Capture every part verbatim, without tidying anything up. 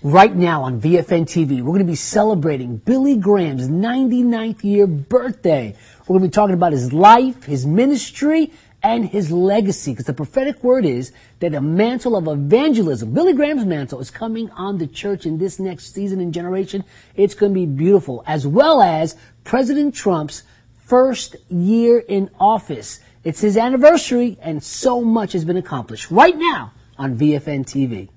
Right now on V F N T V, we're going to be celebrating Billy Graham's ninety-ninth year birthday. We're going to be talking about his life, his ministry, and his legacy, because the prophetic word is that a mantle of evangelism, Billy Graham's mantle, is coming on the church in this next season and generation. It's going to be beautiful, as well as President Trump's first year in office. It's his anniversary, and so much has been accomplished right now on V F N T V.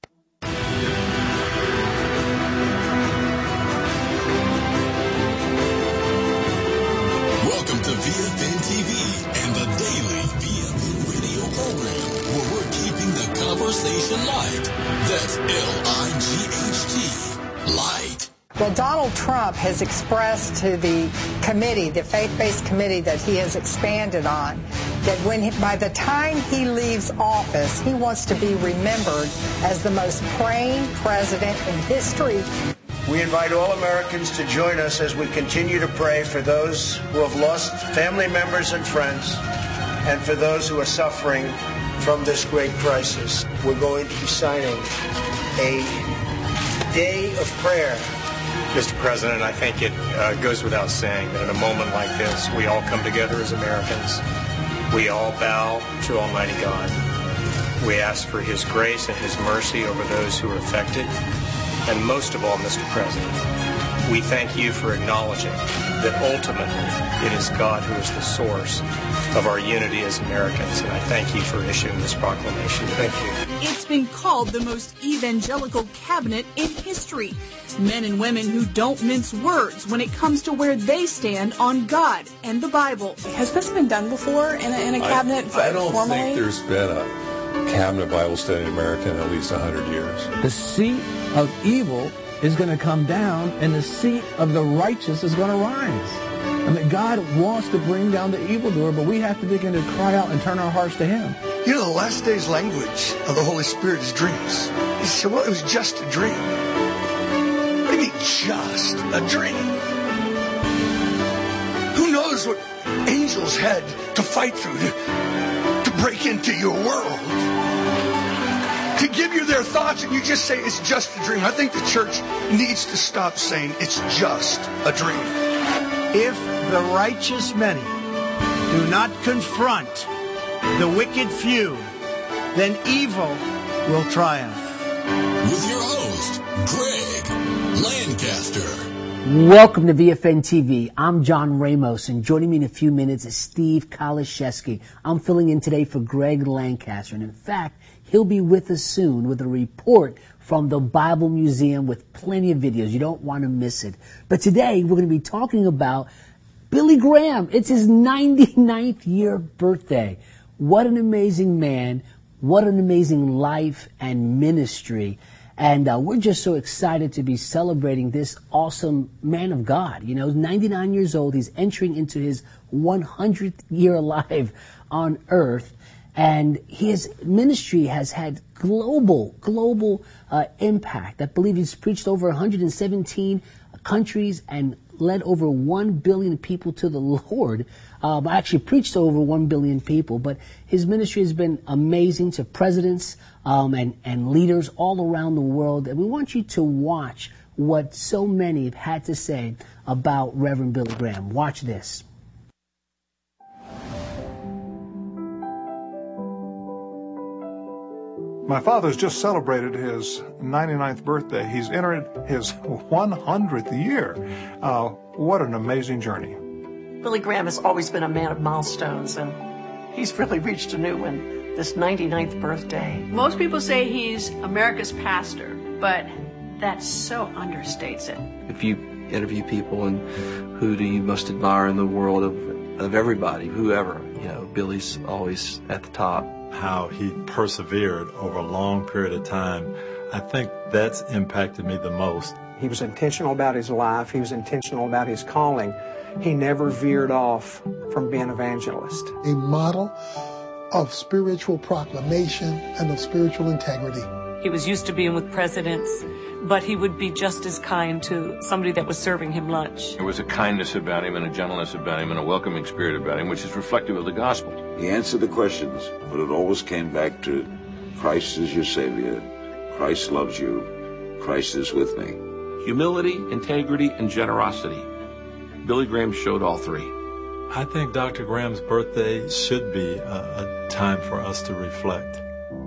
Welcome to V F N T V and the daily V F N radio program, where we're keeping the conversation light. That's L I G H T, light. Well, Donald Trump has expressed to the committee, the faith-based committee that he has expanded on, that when he, by the time he leaves office, he wants to be remembered as the most praying president in history. We invite all Americans to join us as we continue to pray for those who have lost family members and friends, and for those who are suffering from this great crisis. We're going to be signing a day of prayer. Mister President, I think it uh, goes without saying that in a moment like this, we all come together as Americans. We all bow to Almighty God. We ask for His grace and His mercy over those who are affected. And most of all, Mister President, we thank you for acknowledging that ultimately it is God who is the source of our unity as Americans. And I thank you for issuing this proclamation. Thank you. It's been called the most evangelical cabinet in history. Men and women who don't mince words when it comes to where they stand on God and the Bible. Has this been done before in a, in a cabinet I, I don't formally? think there's been a cabinet Bible study in America in at least one hundred years. The seat of evil is going to come down, and the seat of the righteous is going to rise. I mean, God wants to bring down the evildoer, but we have to begin to cry out and turn our hearts to Him. You know, the last day's language of the Holy Spirit is dreams. He said, well, it was just a dream. What do you mean, just a dream? Who knows what angels had to fight through to, to break into your world, to give you their thoughts, and you just say it's just a dream. I think the church needs to stop saying it's just a dream. If the righteous many do not confront the wicked few, then evil will triumph. With your host, Greg Lancaster. Welcome to V F N T V. I'm John Ramos, and joining me in a few minutes is Steve Kaliszewski. I'm filling in today for Greg Lancaster, and in fact, he'll be with us soon with a report from the Bible Museum with plenty of videos. You don't want to miss it. But today, we're going to be talking about Billy Graham. It's his ninety-ninth year birthday. What an amazing man. What an amazing life and ministry. And uh, we're just so excited to be celebrating this awesome man of God. You know, ninety-nine years old. He's entering into his one hundredth year alive on earth. And his ministry has had global, global uh, impact. I believe he's preached over one hundred seventeen countries and led over one billion people to the Lord. Um, I actually preached to over one billion people, but his ministry has been amazing to presidents um, and, and leaders all around the world. And we want you to watch what so many have had to say about Reverend Billy Graham. Watch this. My father's just celebrated his ninety-ninth birthday. He's entered his one hundredth year. Uh, what an amazing journey. Billy Graham has always been a man of milestones, and he's really reached a new one this ninety-ninth birthday. Most people say he's America's pastor, but that so understates it. If you interview people and who do you most admire in the world of, of everybody, whoever, you know, Billy's always at the top. How he persevered over a long period of time, I think that's impacted me the most. He was intentional about his life. He was intentional about his calling. He never veered off from being an evangelist. A model of spiritual proclamation and of spiritual integrity. He was used to being with presidents, but he would be just as kind to somebody that was serving him lunch. There was a kindness about him and a gentleness about him and a welcoming spirit about him, which is reflective of the gospel. He answered the questions, but it always came back to Christ is your Savior, Christ loves you, Christ is with me. Humility, integrity, and generosity. Billy Graham showed all three. I think Doctor Graham's birthday should be a, a time for us to reflect.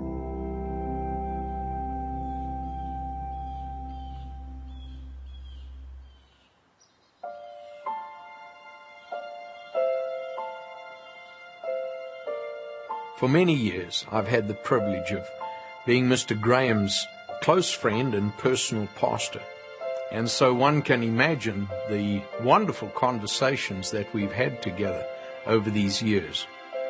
For many years, I've had the privilege of being Mister Graham's close friend and personal pastor. And so one can imagine the wonderful conversations that we've had together over these years.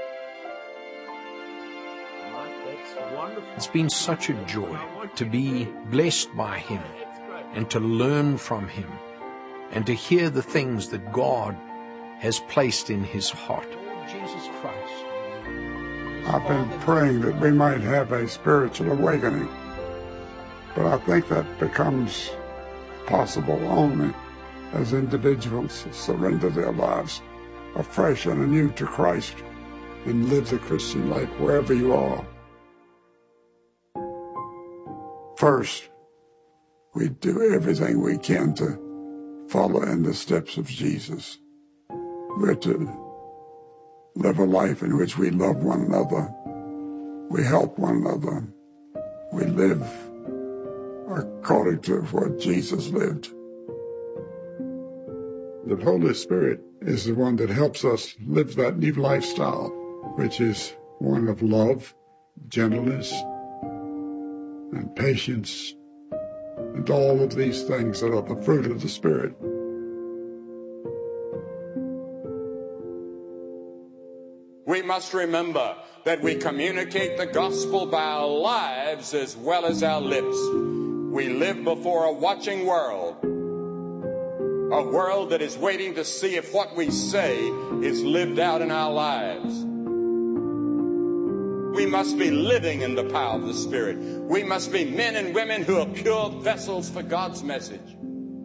It's been such a joy to be blessed by him and to learn from him and to hear the things that God has placed in his heart. Jesus Christ. I've been praying that we might have a spiritual awakening, but I think that becomes possible only as individuals surrender their lives afresh and anew to Christ and live the Christian life wherever you are. First, we do everything we can to follow in the steps of Jesus. We're to live a life in which we love one another, we help one another, we live according to what Jesus lived. The Holy Spirit is the one that helps us live that new lifestyle, which is one of love, gentleness, and patience, and all of these things that are the fruit of the Spirit. We must remember that we communicate the gospel by our lives as well as our lips. We live before a watching world, a world that is waiting to see if what we say is lived out in our lives. We must be living in the power of the Spirit. We must be men and women who are pure vessels for God's message.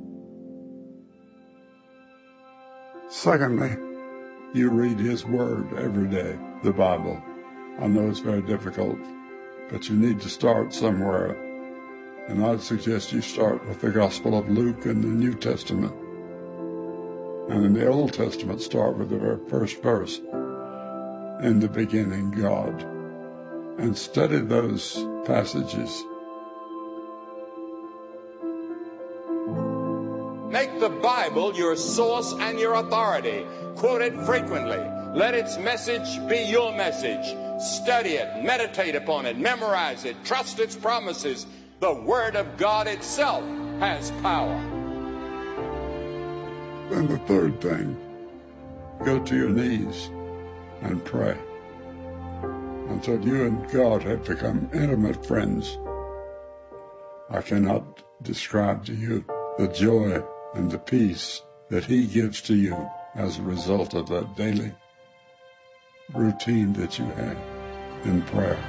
Secondly, you read His Word every day, the Bible. I know it's very difficult, but you need to start somewhere. And I'd suggest you start with the Gospel of Luke in the New Testament. And in the Old Testament, start with the very first verse. In the beginning, God. And study those passages. Make the Bible your source and your authority. Quote it frequently. Let its message be your message. Study it, meditate upon it, memorize it, trust its promises. The Word of God itself has power. And the third thing, go to your knees and pray until you and God have become intimate friends. I cannot describe to you the joy and the peace that He gives to you as a result of that daily routine that you have in prayer.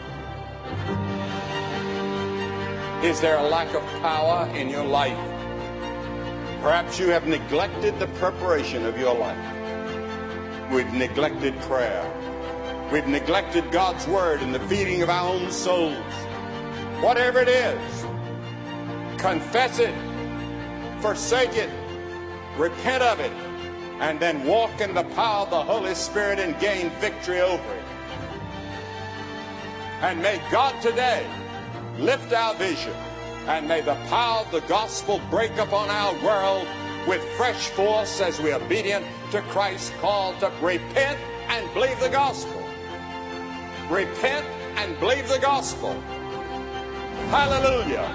Is there a lack of power in your life? Perhaps you have neglected the preparation of your life. We've neglected prayer. We've neglected God's Word and the feeding of our own souls. Whatever it is, confess it, forsake it, repent of it, and then walk in the power of the Holy Spirit and gain victory over it. And may God today lift our vision, and may the power of the gospel break upon our world with fresh force as we are obedient to Christ's call to repent and believe the gospel. Repent and believe the gospel. Hallelujah.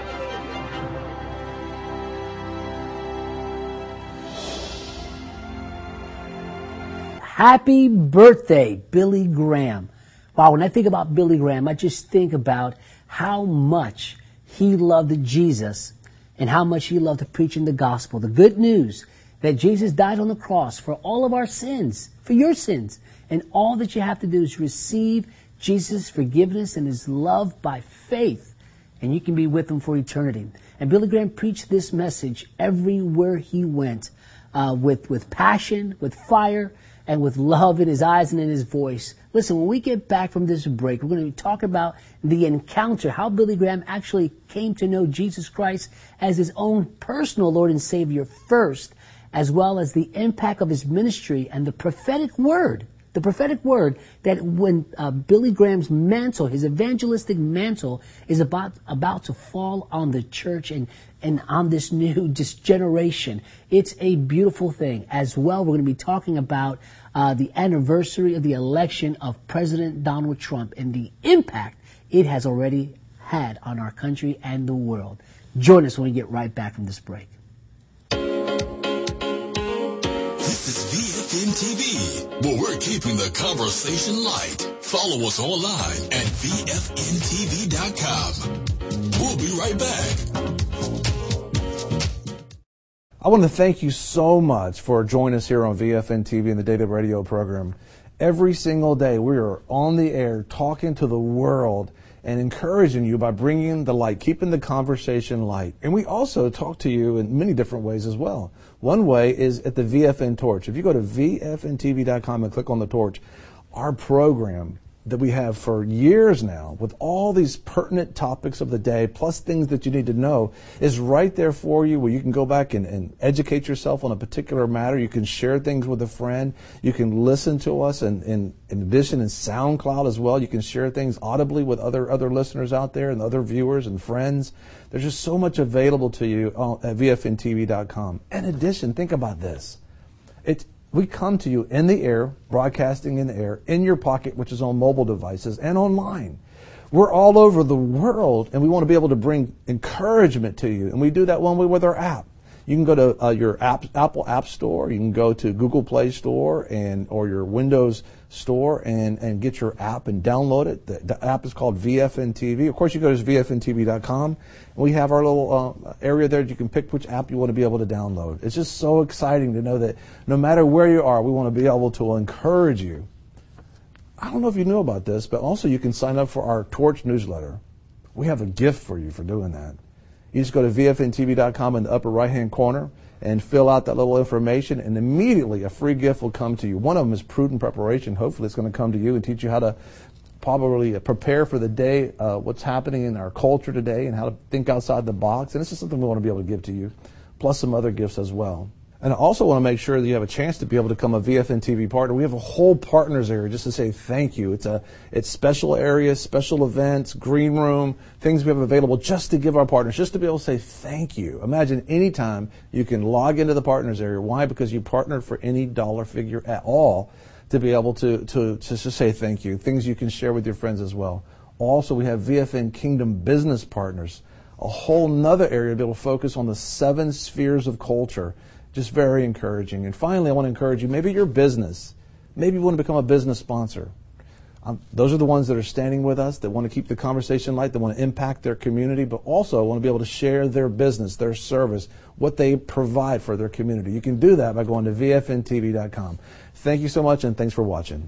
Happy birthday, Billy Graham. Wow, when I think about Billy Graham, I just think about how much he loved Jesus and how much he loved preaching the gospel, the good news that Jesus died on the cross for all of our sins, for your sins. And all that you have to do is receive Jesus' forgiveness and His love by faith, and you can be with Him for eternity. And Billy Graham preached this message everywhere he went, uh, with, with passion, with fire, and with love in his eyes and in his voice. Listen, when we get back from this break, we're going to talk about the encounter, how Billy Graham actually came to know Jesus Christ as his own personal Lord and Savior first, as well as the impact of his ministry and the prophetic word, the prophetic word that when uh, Billy Graham's mantle, his evangelistic mantle, is about about to fall on the church and, and on this new this generation. It's a beautiful thing. As well, we're going to be talking about uh, the anniversary of the election of President Donald Trump and the impact it has already had on our country and the world. Join us when we get right back from this break. This is V F N T V, where we're keeping the conversation light. Follow us online at V F N T V dot com. We'll be right back. I want to thank you so much for joining us here on V F N T V and the Daily Radio program. Every single day we are on the air talking to the world and encouraging you by bringing the light, keeping the conversation light. And we also talk to you in many different ways as well. One way is at the V F N Torch. If you go to V F N T V dot com and click on the torch, our program that we have for years now with all these pertinent topics of the day, plus things that you need to know, is right there for you, where you can go back and, and educate yourself on a particular matter. You can share things with a friend. You can listen to us, and in, in addition in SoundCloud as well. You can share things audibly with other, other listeners out there and other viewers and friends. There's just so much available to you at V F N T V dot com. In addition, think about this. It's We come to you in the air, broadcasting in the air, in your pocket, which is on mobile devices, and online. We're all over the world, and we want to be able to bring encouragement to you. And we do that one way with our app. You can go to uh, your app, Apple App Store. You can go to Google Play Store and or your Windows Store and, and get your app and download it. The, the app is called V F N T V. Of course, you go to V F N T V dot com. And we have our little uh, area there that you can pick which app you want to be able to download. It's just so exciting to know that no matter where you are, we want to be able to encourage you. I don't know if you knew about this, but also you can sign up for our Torch newsletter. We have a gift for you for doing that. You just go to V F N T V dot com in the upper right-hand corner and fill out that little information, and immediately a free gift will come to you. One of them is Prudent Preparation. Hopefully it's going to come to you and teach you how to probably prepare for the day, uh, what's happening in our culture today, and how to think outside the box. And this is something we want to be able to give to you, plus some other gifts as well. And I also want to make sure that you have a chance to be able to become a V F N T V partner. We have a whole partners area just to say thank you. It's a it's special areas, special events, green room, things we have available just to give our partners, just to be able to say thank you. Imagine anytime you can log into the partners area. Why? Because you partnered for any dollar figure at all to be able to, to, to just say thank you. Things you can share with your friends as well. Also, we have V F N Kingdom Business Partners, a whole nother area to be able to focus on the seven spheres of culture. Just very encouraging. And finally, I want to encourage you, maybe your business, maybe you want to become a business sponsor. Um, those are the ones that are standing with us, that want to keep the conversation light, that want to impact their community, but also want to be able to share their business, their service, what they provide for their community. You can do that by going to V F N T V dot com. Thank you so much, and thanks for watching.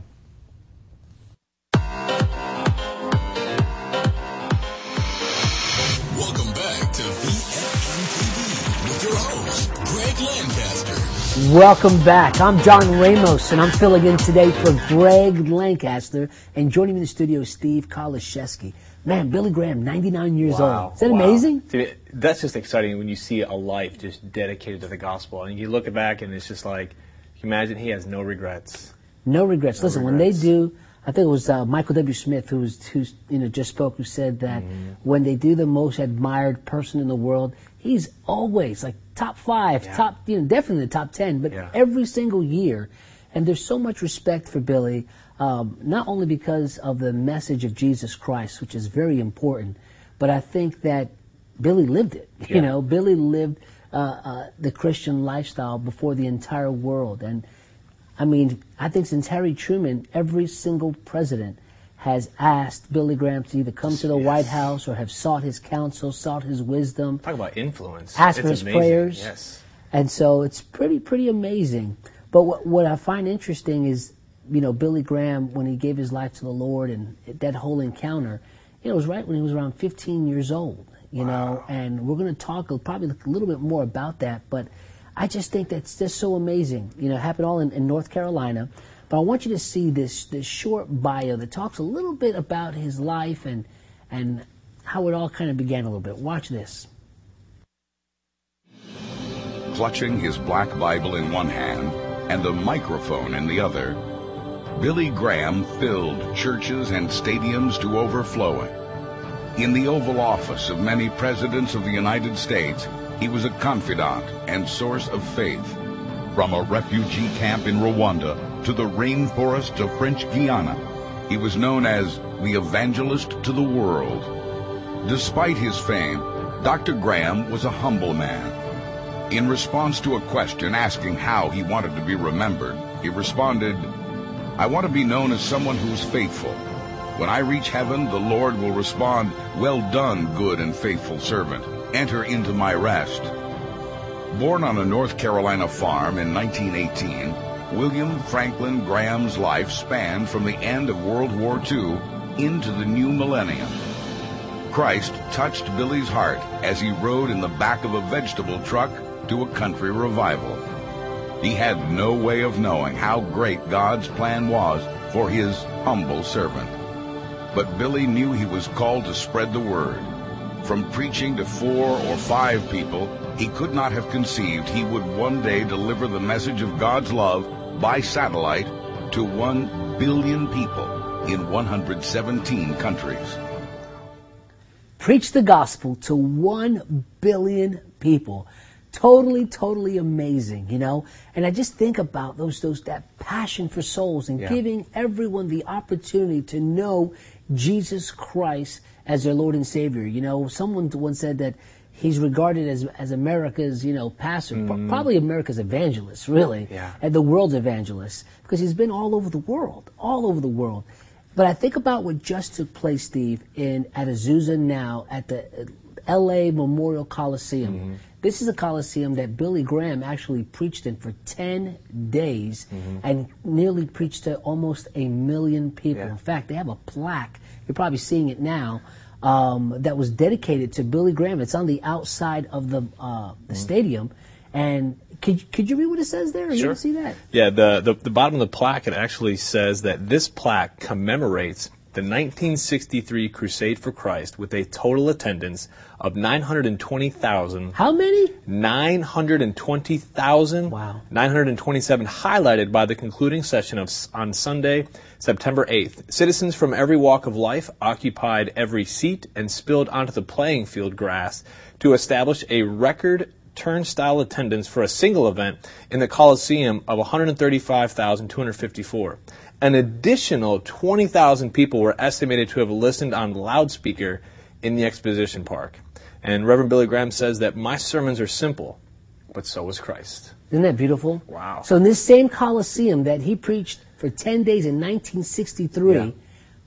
Welcome back to V F N T V with your host, Greg Lancaster. Welcome back. I'm John Ramos, and I'm filling in today for Greg Lancaster. And joining me in the studio is Steve Kaliszewski. Man, Billy Graham, ninety-nine years wow, old. Is that wow. amazing? Dude, that's just exciting when you see a life just dedicated to the gospel. And you look back, and it's just like, you imagine he has no regrets. No regrets. No Listen, regrets. when they do, I think it was uh, Michael W. Smith who was, who's, you know, just spoke, who said that mm-hmm. when they do the most admired person in the world, he's always like top five, yeah. top, you know, definitely the top ten, but yeah. every single year. And there's so much respect for Billy, um, not only because of the message of Jesus Christ, which is very important, but I think that Billy lived it. Yeah. You know, Billy lived uh, uh, the Christian lifestyle before the entire world. And I mean, I think since Harry Truman, every single president has asked Billy Graham to either come to the yes. White House or have sought his counsel, sought his wisdom. Talk about influence. Asked it's for his amazing. prayers. Yes. And so it's pretty, pretty amazing. But what, what I find interesting is, you know, Billy Graham, when he gave his life to the Lord and that whole encounter, it was right when he was around fifteen years old, you wow. know, and we're going to talk probably a little bit more about that. But I just think that's just so amazing. You know, it happened all in, in North Carolina. But I want you to see this this short bio that talks a little bit about his life and and how it all kind of began a little bit. Watch this. Clutching his black Bible in one hand and a microphone in the other, Billy Graham filled churches and stadiums to overflowing. In the Oval Office of many presidents of the United States, he was a confidant and source of faith. From a refugee camp in Rwanda to the rainforests of French Guiana, he was known as the evangelist to the world. Despite his fame, Doctor Graham was a humble man. In response to a question asking how he wanted to be remembered, he responded, "I want to be known as someone who is faithful. When I reach heaven, the Lord will respond, 'Well done, good and faithful servant. Enter into my rest.'" Born on a North Carolina farm in nineteen eighteen, William Franklin Graham's life spanned from the end of World War Two into the new millennium. Christ touched Billy's heart as he rode in the back of a vegetable truck to a country revival. He had no way of knowing how great God's plan was for his humble servant. But Billy knew he was called to spread the word. From preaching to four or five people, he could not have conceived he would one day deliver the message of God's love by satellite to one billion people in one hundred seventeen countries. Preach the gospel to one billion people. Totally, totally amazing, you know? And I just think about those, those, that passion for souls and yeah. giving everyone the opportunity to know Jesus Christ as their Lord and Savior. You know, someone once said that he's regarded as as America's, you know, pastor, mm. probably America's evangelist, really, yeah. and the world's evangelist, because he's been all over the world, all over the world. But I think about what just took place, Steve, in at Azusa Now at the L A Memorial Coliseum. Mm-hmm. This is a coliseum that Billy Graham actually preached in for ten days mm-hmm. and nearly preached to almost a million people. Yeah. In fact, they have a plaque, you're probably seeing it now, um, that was dedicated to Billy Graham. It's on the outside of the uh, the mm-hmm. stadium. And could, could you read what it says there? You sure. can see that? Yeah, the, the, the bottom of the plaque, it actually says that this plaque commemorates the nineteen sixty-three Crusade for Christ with a total attendance of nine hundred twenty thousand. How many? nine hundred twenty thousand. Wow. nine hundred twenty-seven, highlighted by the concluding session of on Sunday, September eighth. Citizens from every walk of life occupied every seat and spilled onto the playing field grass to establish a record turnstile attendance for a single event in the Coliseum of one hundred thirty-five thousand two hundred fifty-four. An additional twenty thousand people were estimated to have listened on loudspeaker in the exposition park. And Reverend Billy Graham says that my sermons are simple, but so is Christ. Isn't that beautiful? Wow. So in this same Coliseum that he preached for ten days in nineteen sixty-three, yeah.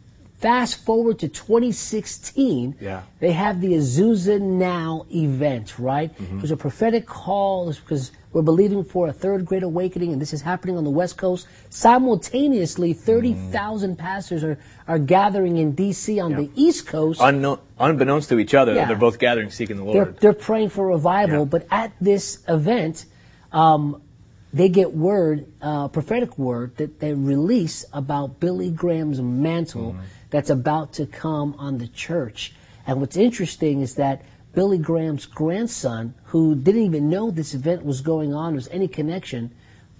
fast forward to twenty sixteen, yeah. they have the Azusa Now event, right? Mm-hmm. It was a prophetic call because we're believing for a third great awakening, and this is happening on the West Coast. Simultaneously, thirty thousand mm. pastors are, are gathering in D C on yeah. the East Coast. Unknown, unbeknownst to each other, yeah. they're both gathering, seeking the Lord. They're, they're praying for revival, yeah. but at this event, um, they get word, uh, prophetic word, that they release about Billy Graham's mantle mm. that's about to come on the church. And what's interesting is that Billy Graham's grandson, who didn't even know this event was going on, was any connection,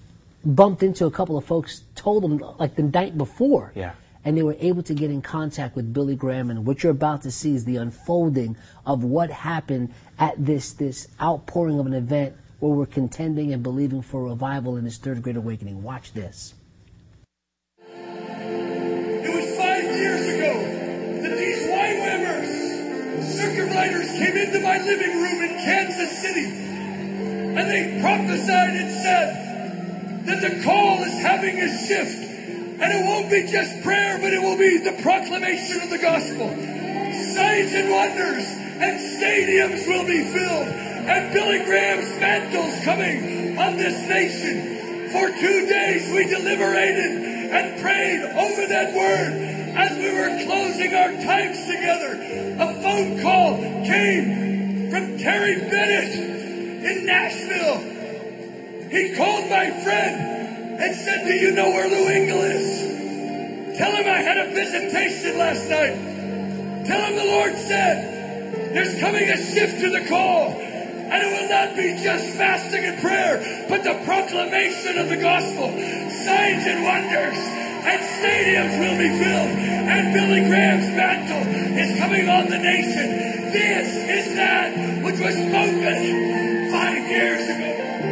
bumped into a couple of folks, told them like the night before. Yeah. And they were able to get in contact with Billy Graham. And what you're about to see is the unfolding of what happened at this, this outpouring of an event where we're contending and believing for revival in this third great awakening. Watch this. It was five years ago that these white women, circuit riders, came into my living room in Kansas City, and they prophesied and said that the call is having a shift, and it won't be just prayer, but it will be the proclamation of the gospel. Signs and wonders and stadiums will be filled, and Billy Graham's mantle's coming on this nation. For two days we deliberated and prayed over that word. As we were closing our times together, a phone call came from Terry Bennett in Nashville. He called my friend and said, do you know where Lou Engle is? Tell him I had a visitation last night. Tell him the Lord said, there's coming a shift to the call. And it will not be just fasting and prayer, but the proclamation of the gospel. Signs and wonders. And stadiums will be filled. And Billy Graham's mantle is coming on the nation. This is that which was spoken five years ago.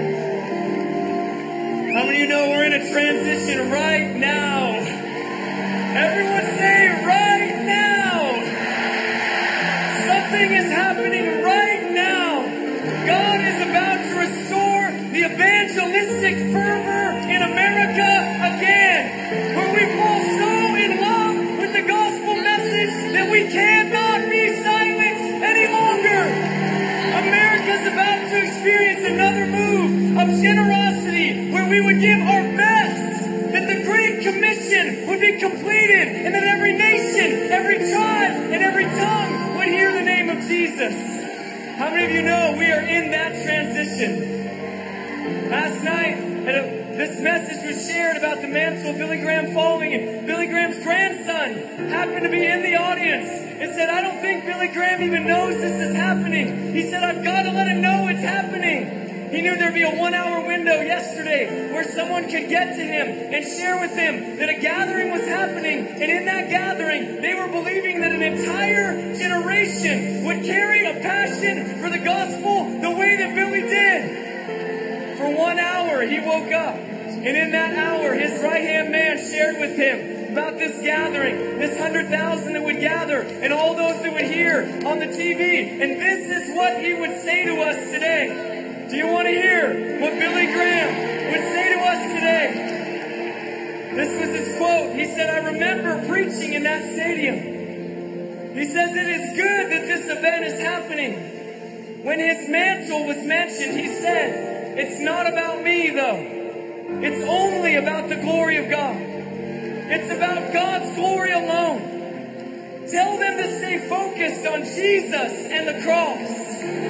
How many of you know we're in a transition right now? Everyone say right now. Something is happening right now. God is about to restore the evangelistic fervor in America again, where we fall so in love with the gospel message that we cannot be silent any longer. America's about to experience another move of generosity, where we would give our best, that the Great Commission would be completed, and that every nation, every tribe, and every tongue would hear the name of Jesus. How many of you know we are in that transition? Last night, a, this message was shared about the mantle of Billy Graham falling, and Billy Graham's grandson happened to be in the audience and said, I don't think Billy Graham even knows this is happening. He said, I've got to let him know it's happening. He knew there'd be a one-hour window yesterday where someone could get to him and share with him that a gathering was happening. And in that gathering, they were believing that an entire generation would carry a passion for the gospel the way that Billy did. For one hour, he woke up. And in that hour, his right-hand man shared with him about this gathering, this hundred thousand that would gather, and all those that would hear on the T V. And this is what he would say to us today. Do you want to hear what Billy Graham would say to us today? This was his quote. He said, I remember preaching in that stadium. He says, it is good that this event is happening. When his mantle was mentioned, he said, it's not about me, though. It's only about the glory of God. It's about God's glory alone. Tell them to stay focused on Jesus and the cross.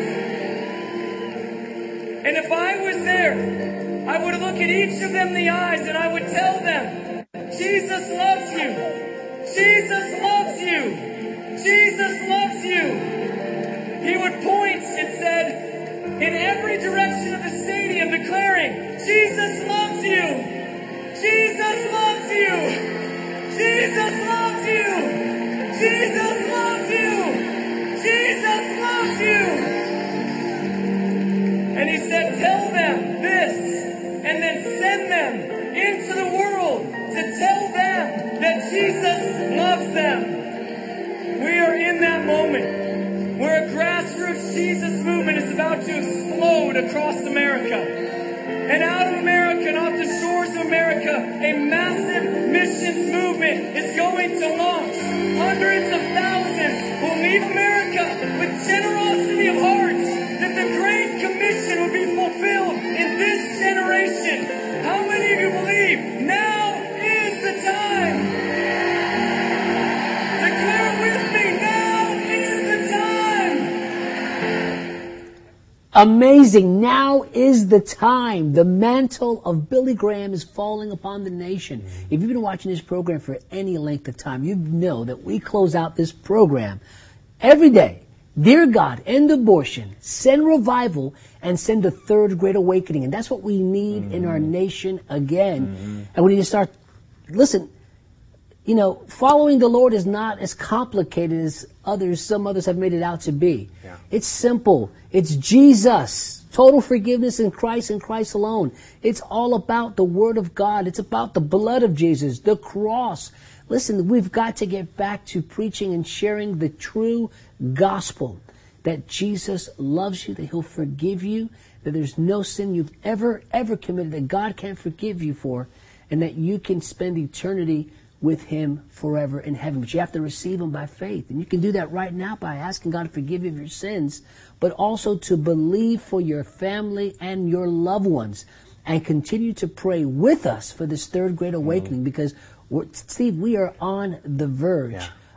And if I was there, I would look at each of them in the eyes and I would tell them, Jesus loves you. Jesus loves you. Jesus loves you. He would point and said, in every direction of the stadium, declaring, Jesus loves you. Jesus loves you. Jesus loves you. Jesus loves you. Jesus loves you. And he said, tell them this, and then send them into the world to tell them that Jesus loves them. We are in that moment where a grassroots Jesus movement is about to explode across America. And out of America and off the shores of America, a massive missions movement is going to launch. Hundreds of thousands will leave America with generosity of hearts, that the Great Commission will be fulfilled in this generation. How many of you believe now is the time? Declare it with me, now is the time. Amazing. Now is the time. The mantle of Billy Graham is falling upon the nation. If you've been watching this program for any length of time, you know that we close out this program every day. Dear God, end abortion, send revival, and send a third great awakening. And that's what we need mm-hmm. in our nation again. Mm-hmm. And we need to start, listen, you know, following the Lord is not as complicated as others, some others have made it out to be. Yeah. It's simple. It's Jesus. Total forgiveness in Christ and Christ alone. It's all about the Word of God. It's about the blood of Jesus, the cross. Listen, we've got to get back to preaching and sharing the true gospel, that Jesus loves you, that He'll forgive you, that there's no sin you've ever, ever committed that God can't forgive you for, and that you can spend eternity with Him forever in heaven. But you have to receive Him by faith. And you can do that right now by asking God to forgive you of your sins, but also to believe for your family and your loved ones, and continue to pray with us for this third great awakening, mm-hmm. because we're, Steve, we are on the verge yeah.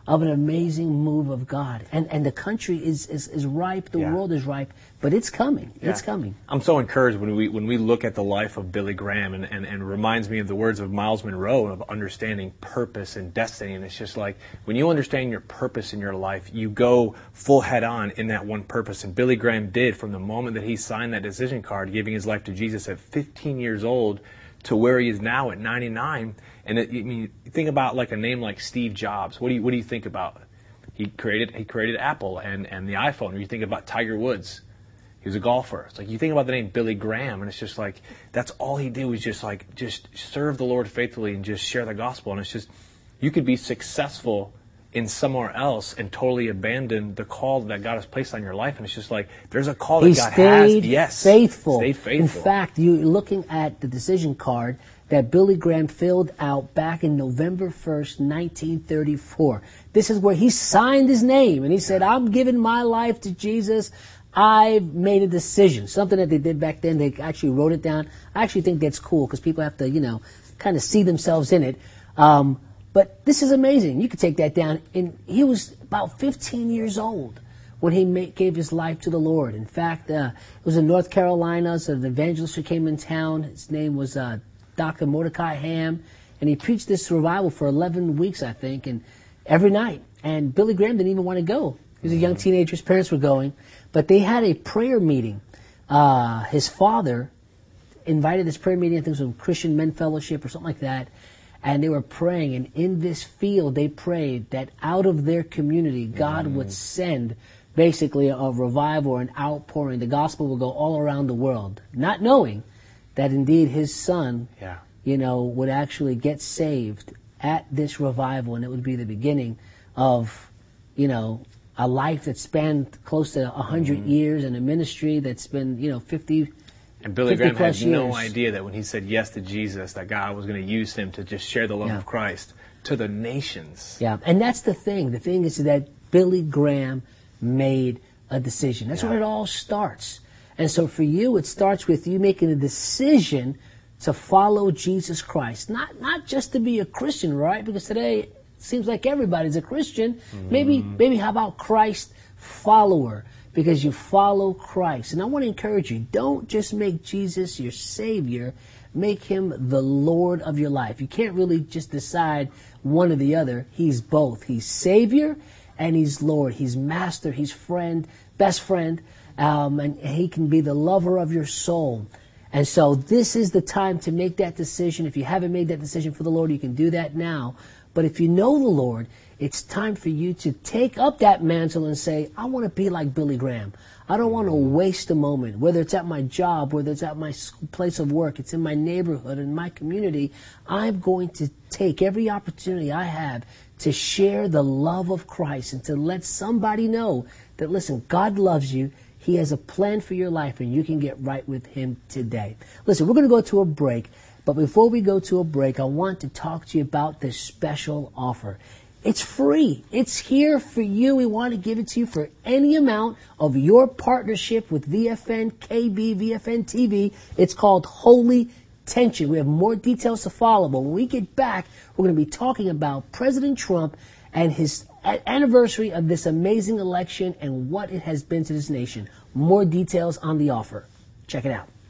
of an amazing move of God. And and the country is, is, is ripe, the Yeah. world is ripe, but it's coming. Yeah. It's coming. I'm so encouraged when we when we look at the life of Billy Graham, and, and, and reminds me of the words of Miles Monroe of understanding purpose and destiny. And it's just like, when you understand your purpose in your life, you go full head on in that one purpose. And Billy Graham did, from the moment that he signed that decision card, giving his life to Jesus at fifteen years old, to where he is now at ninety-nine. And it, I mean, think about like a name like Steve Jobs. What do you what do you think about? He created he created Apple and, and the iPhone. Or you think about Tiger Woods. He was a golfer. It's like you think about the name Billy Graham, and it's just like that's all he did was just like just serve the Lord faithfully and just share the gospel. And it's just, you could be successful in somewhere else and totally abandon the call that God has placed on your life. And it's just like there's a call that He God has. stayed Yes, faithful. Stayed faithful. In fact, you're looking at the decision card that Billy Graham filled out back in November first, nineteen thirty-four. This is where he signed his name, and he said, I'm giving my life to Jesus. I've made a decision. Something that they did back then, they actually wrote it down. I actually think that's cool because people have to, you know, kind of see themselves in it. Um, but this is amazing. You could take that down. And he was about fifteen years old when he made, gave his life to the Lord. In fact, uh, it was in North Carolina, so an evangelist who came in town. His name was uh, Doctor Mordecai Ham, and he preached this revival for eleven weeks, I think, and every night. And Billy Graham didn't even want to go. He was a young teenager. His parents were going. But they had a prayer meeting. Uh, his father invited this prayer meeting, I think it was a Christian Men Fellowship or something like that, and they were praying. And in this field, they prayed that out of their community, God mm. would send basically a, a revival or an outpouring. The gospel will go all around the world, not knowing that indeed his son, yeah. you know, would actually get saved at this revival, and it would be the beginning of, you know, a life that spanned close to one hundred mm-hmm. years, and a ministry that's been, you know, fifty And Billy Graham had years. no idea that when he said yes to Jesus, that God was going to use him to just share the love yeah. of Christ to the nations. Yeah, and that's the thing. The thing is that Billy Graham made a decision. That's yeah. where it all starts. And so for you, it starts with you making a decision to follow Jesus Christ. Not not just to be a Christian, right? Because today it seems like everybody's a Christian. Mm-hmm. Maybe maybe how about Christ follower? Because you follow Christ. And I want to encourage you, don't just make Jesus your Savior. Make him the Lord of your life. You can't really just decide one or the other. He's both. He's Savior and he's Lord. He's Master. He's friend, best friend. Um, and he can be the lover of your soul. And so this is the time to make that decision. If you haven't made that decision for the Lord, you can do that now. But if you know the Lord, it's time for you to take up that mantle and say, I want to be like Billy Graham. I don't want to waste a moment, whether it's at my job, whether it's at my place of work, it's in my neighborhood, in my community. I'm going to take every opportunity I have to share the love of Christ and to let somebody know that, listen, God loves you. He has a plan for your life, and you can get right with him today. Listen, we're going to go to a break. But before we go to a break, I want to talk to you about this special offer. It's free. It's here for you. We want to give it to you for any amount of your partnership with V F N, K B, V F N T V. It's called Holy Tension. We have more details to follow. But when we get back, we're going to be talking about President Trump and his anniversary of this amazing election and what it has been to this nation. More details on the offer. Check it out.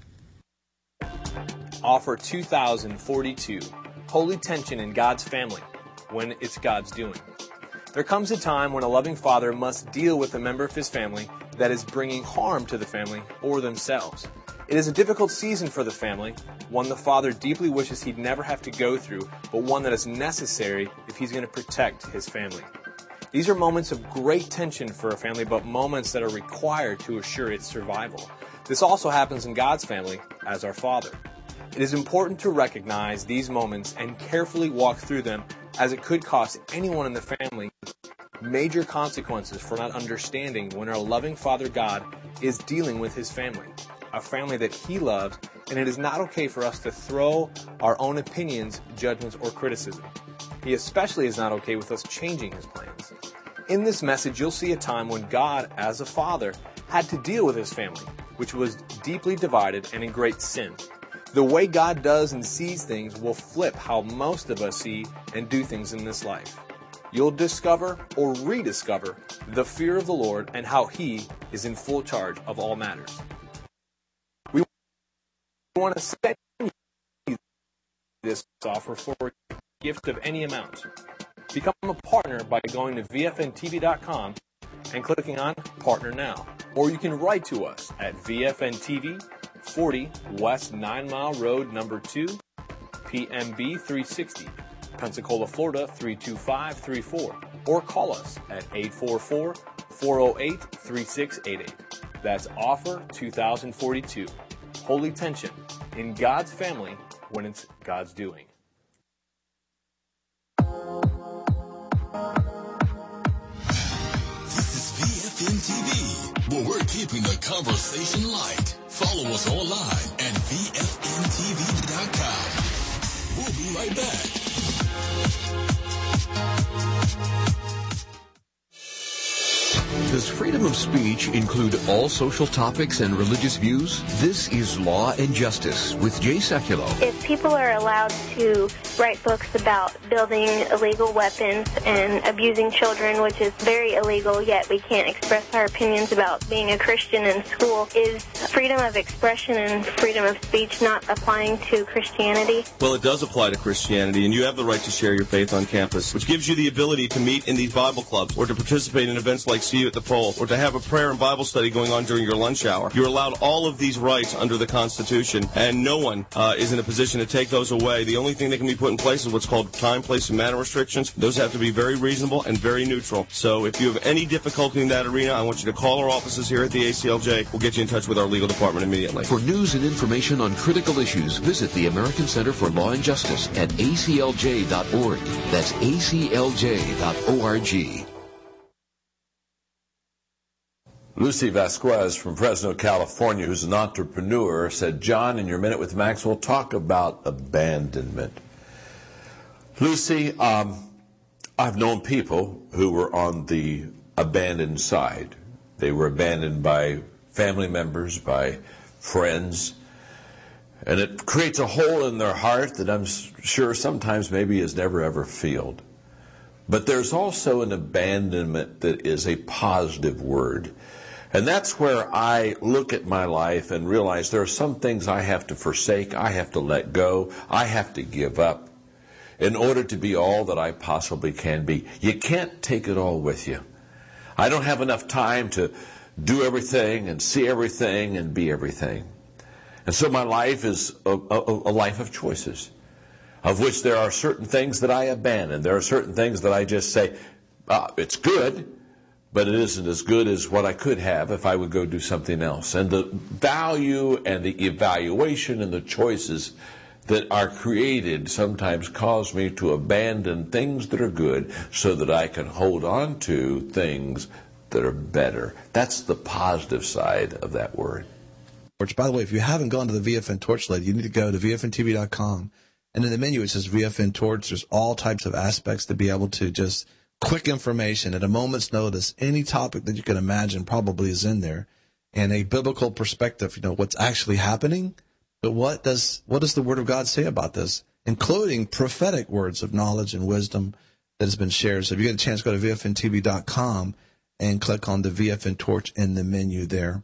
Offer two thousand forty-two, Holy Tension in God's Family, when it's God's doing. There comes a time when a loving father must deal with a member of his family that is bringing harm to the family or themselves. It is a difficult season for the family, one the father deeply wishes he'd never have to go through, but one that is necessary if he's going to protect his family. These are moments of great tension for a family, but moments that are required to assure its survival. This also happens in God's family as our Father. It is important to recognize these moments and carefully walk through them, as it could cost anyone in the family major consequences for not understanding when our loving Father God is dealing with his family, a family that he loves, and it is not okay for us to throw our own opinions, judgments, or criticism. He especially is not okay with us changing his plans. In this message, you'll see a time when God, as a father, had to deal with his family, which was deeply divided and in great sin. The way God does and sees things will flip how most of us see and do things in this life. you'll discover or rediscover the fear of the Lord and how He is in full charge of all matters. We want to send you this offer for a gift of any amount. Become a partner by going to V F N T V dot com and clicking on Partner Now. Or you can write to us at V F N T V, forty West Nine Mile Road, number two, P M B three sixty, Pensacola, Florida three two five three four. Or call us at eight four four, four oh eight, three six eight eight. That's offer two thousand forty-two. Holy tension in God's family when it's God's doing. V F N T V, where we're keeping the conversation light. Follow us online at V F N T V dot com. We'll be right back. Does freedom of speech include all social topics and religious views? This is Law and Justice with Jay Sekulow. If people are allowed to write books about building illegal weapons and abusing children, which is very illegal, yet we can't express our opinions about being a Christian in school, is freedom of expression and freedom of speech not applying to Christianity? Well, it does apply to Christianity, and you have the right to share your faith on campus, which gives you the ability to meet in these Bible clubs or to participate in events like See You at the Pole, or to have a prayer and Bible study going on during your lunch hour. You're allowed all of these rights under the Constitution, and no one uh, is in a position to take those away. The only thing that can be put in place is what's called time, place, and manner restrictions. Those have to be very reasonable and very neutral. So if you have any difficulty in that arena, I want you to call our offices here at the A C L J. We'll get you in touch with our legal department immediately. For news and information on critical issues, visit the American Center for Law and Justice at A C L J dot org. That's A C L J dot org. Lucy Vasquez from Fresno, California, who's an entrepreneur, said, John, in your Minute with Max, we'll talk about abandonment. Lucy, um, I've known people who were on the abandoned side. They were abandoned by family members, by friends, and it creates a hole in their heart that I'm sure sometimes maybe is never ever filled. But there's also an abandonment that is a positive word. And that's where I look at my life and realize there are some things I have to forsake, I have to let go, I have to give up in order to be all that I possibly can be. You can't take it all with you. I don't have enough time to do everything and see everything and be everything. And so my life is a, a, a life of choices, of which there are certain things that I abandon. There are certain things that I just say, ah, it's good, but it isn't as good as what I could have if I would go do something else. And the value and the evaluation and the choices that are created sometimes cause me to abandon things that are good so that I can hold on to things that are better. That's the positive side of that word. Which, by the way, if you haven't gone to the V F N Torch lately, you need to go to V F N T V dot com. And in the menu, it says V F N Torch. There's all types of aspects to be able to just quick information at a moment's notice. Any topic that you can imagine probably is in there. And a biblical perspective, you know, what's actually happening. But what does what does the Word of God say about this, including prophetic words of knowledge and wisdom that has been shared? So if you get a chance, go to V F N T V dot com and click on the V F N Torch in the menu there.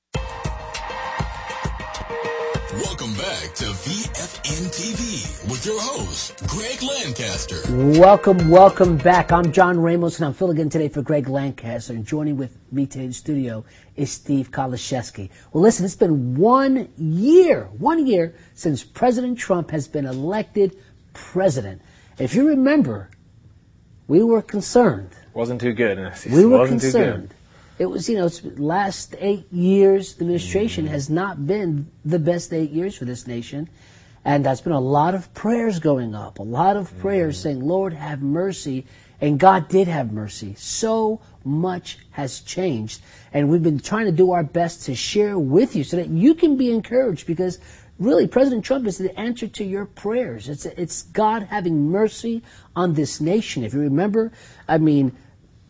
Welcome back to V F N T V with your host, Greg Lancaster. Welcome, welcome back. I'm John Ramos, and I'm filling in today for Greg Lancaster. And joining with me today in the studio is Steve Kaliszewski. Well, listen, it's been one year, one year since President Trump has been elected president. If you remember, we were concerned. Wasn't too good. We were Wasn't concerned. Too good. It was, you know, it's last eight years, the administration has not been the best eight years for this nation. And there's been a lot of prayers going up, a lot of prayers saying, Lord, have mercy. And God did have mercy. So much has changed. And we've been trying to do our best to share with you so that you can be encouraged, because really President Trump is the answer to your prayers. It's, it's God having mercy on this nation. If you remember, I mean,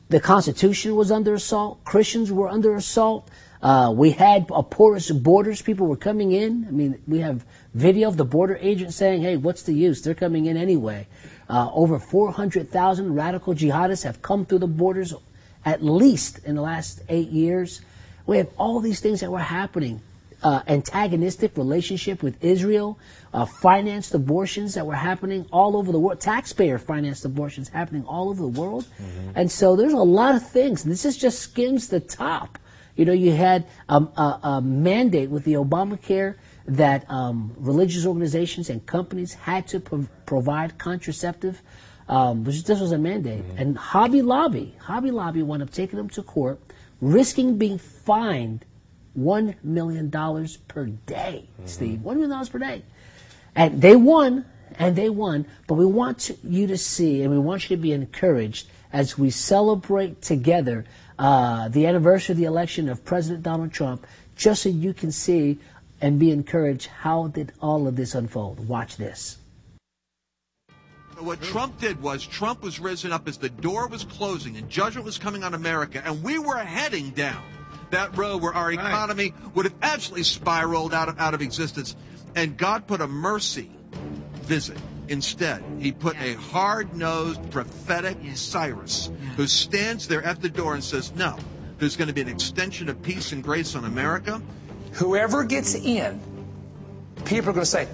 the Constitution was under assault. Christians were under assault. Uh, we had a porous borders. People were coming in. I mean, we have video of the border agent saying, hey, what's the use? They're coming in anyway. Uh, over four hundred thousand radical jihadists have come through the borders at least in the last eight years. We have all these things that were happening. Uh, antagonistic relationship with Israel, uh, financed abortions that were happening all over the world, taxpayer financed abortions happening all over the world. Mm-hmm. And so there's a lot of things. This is just skims the top. You know, you had um, a, a mandate with the Obamacare that um, religious organizations and companies had to pro- provide contraceptive. Um, which this was a mandate. Mm-hmm. And Hobby Lobby, Hobby Lobby wound up taking them to court, risking being fined one million dollars per day, mm-hmm. Steve. one million dollars per day. And they won, and they won. But we want you to see, and we want you to be encouraged as we celebrate together uh, the anniversary of the election of President Donald Trump, just so you can see and be encouraged how did all of this unfold. Watch this. What Trump did was Trump was risen up as the door was closing and judgment was coming on America, and we were heading down that road where our economy would have absolutely spiraled out of, out of existence. And God put a mercy visit instead. He put a hard-nosed, prophetic Cyrus who stands there at the door and says, no, there's going to be an extension of peace and grace on America. Whoever gets in, people are going to say,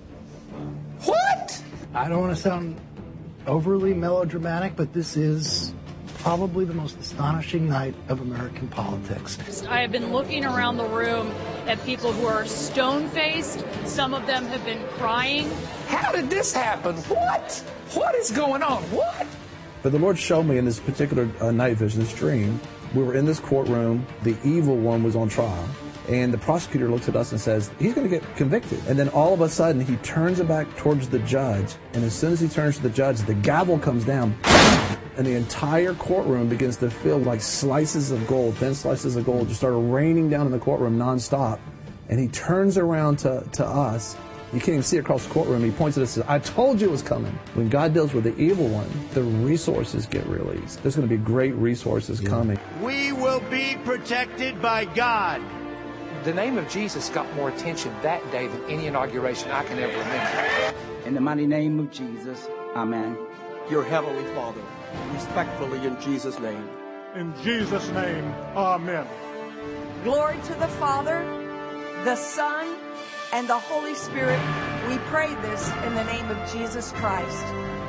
what? I don't want to sound overly melodramatic, but this is probably the most astonishing night of American politics. I have been looking around the room at people who are stone-faced. Some of them have been crying. How did this happen? What? What is going on? What? But the Lord showed me in this particular uh, night vision, this dream, we were in this courtroom, the evil one was on trial. And the prosecutor looks at us and says, he's going to get convicted. And then all of a sudden, he turns it back towards the judge. And as soon as he turns to the judge, the gavel comes down. And the entire courtroom begins to feel like slices of gold, thin slices of gold, just started raining down in the courtroom nonstop. And he turns around to, to us. You can't even see across the courtroom. He points at us and says, I told you it was coming. When God deals with the evil one, the resources get released. There's going to be great resources yeah. coming. We will be protected by God. The name of Jesus got more attention that day than any inauguration I can ever remember. In the mighty name of Jesus, amen. Your Heavenly Father, respectfully in Jesus' name. In Jesus' name, amen. Glory to the Father, the Son, and the Holy Spirit. We pray this in the name of Jesus Christ.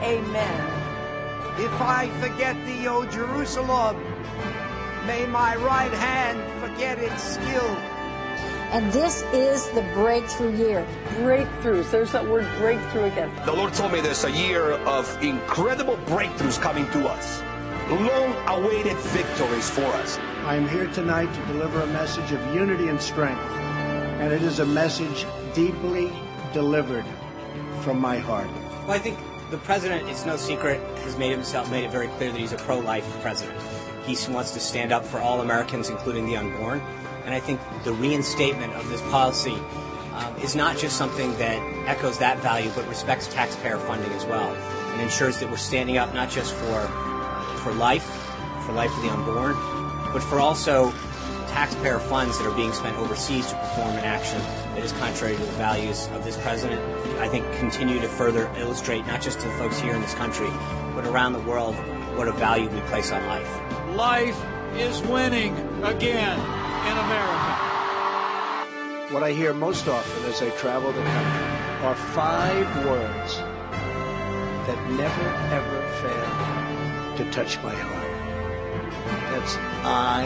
Amen. If I forget thee, O Jerusalem, may my right hand forget its skill. And this is the breakthrough year. Breakthroughs. There's that word breakthrough again. The Lord told me there's a year of incredible breakthroughs coming to us. Long-awaited victories for us. I am here tonight to deliver a message of unity and strength. And it is a message deeply delivered from my heart. Well, I think the president, it's no secret, has made himself made it very clear that he's a pro-life president. He wants to stand up for all Americans, including the unborn. And I think the reinstatement of this policy um, is not just something that echoes that value, but respects taxpayer funding as well, and ensures that we're standing up not just for for life, for life of the unborn, but for also taxpayer funds that are being spent overseas to perform an action that is contrary to the values of this president. I think continue to further illustrate, not just to the folks here in this country, but around the world, what a value we place on life. Life is winning again in America. What I hear most often as I travel the country are five words that never, ever fail to touch my heart. That's, I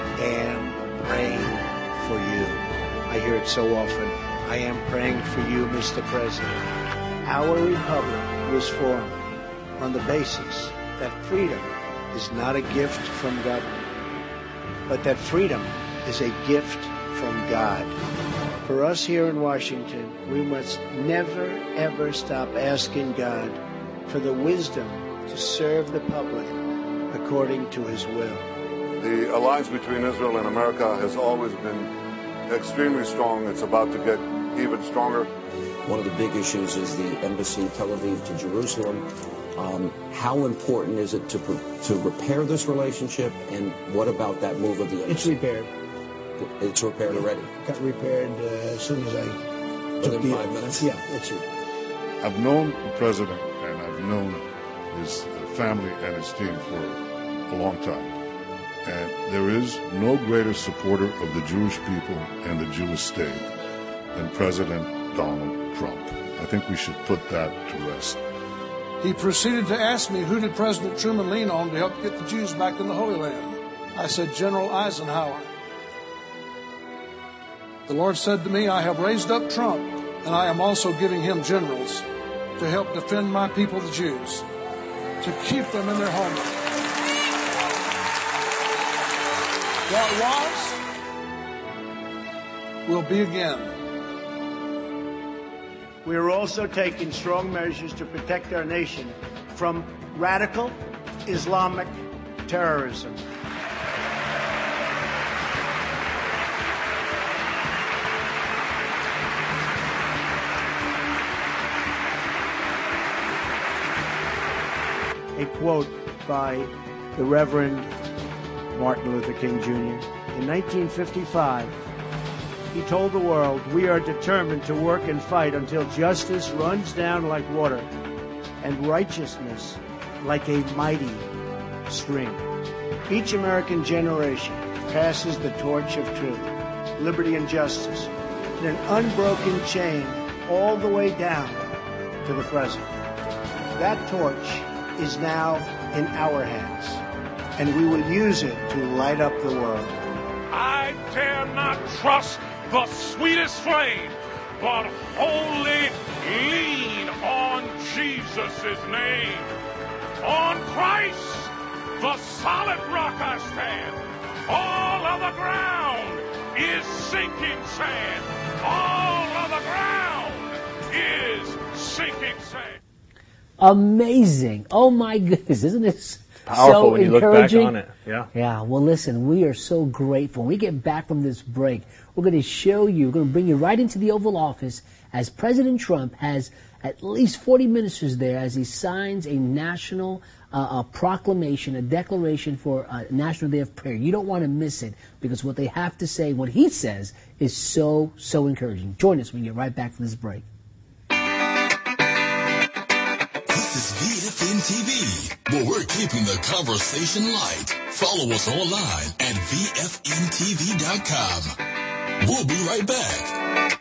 am praying for you. I hear it so often. I am praying for you, Mister President. Our republic was formed on the basis that freedom is not a gift from government, but that freedom is a gift from God. For us here in Washington, we must never, ever stop asking God for the wisdom to serve the public according to His will. The alliance between Israel and America has always been extremely strong. It's about to get even stronger. One of the big issues is the embassy Tel Aviv to Jerusalem. Um, how important is it to to repair this relationship, and what about that move of the embassy? It's repaired. It's repaired already? Got repaired uh, as soon as I took Within the five minutes? Yeah, it's it. I've known the president, and I've known his family and his team for a long time. And there is no greater supporter of the Jewish people and the Jewish state than President Donald Trump. I think we should put that to rest. He proceeded to ask me, who did President Truman lean on to help get the Jews back in the Holy Land? I said, General Eisenhower. The Lord said to me, I have raised up Trump, and I am also giving him generals to help defend my people, the Jews, to keep them in their homeland. What was will be again. We are also taking strong measures to protect our nation from radical Islamic terrorism. A quote by the Reverend Martin Luther King Junior In nineteen fifty-five, he told the world, we are determined to work and fight until justice runs down like water and righteousness like a mighty stream. Each American generation passes the torch of truth, liberty, and justice in an unbroken chain all the way down to the present. That torch is now in our hands, and we will use it to light up the world. I dare not trust the sweetest flame, but wholly lean on Jesus' name. On Christ, the solid rock I stand. All of the ground is sinking sand. All of the ground is sinking sand. Amazing. Oh my goodness, isn't this powerful so when you look back encouraging? on it? Yeah. Yeah. Well, listen, we are so grateful. When we get back from this break, we're going to show you, we're going to bring you right into the Oval Office as President Trump has at least forty ministers there as he signs a national uh, a proclamation, a declaration for a National Day of Prayer. You don't want to miss it, because what they have to say, what he says, is so, so encouraging. Join us when we get right back from this break. This is V F N T V, where we're keeping the conversation light. Follow us online at V F N T V dot com. We'll be right back.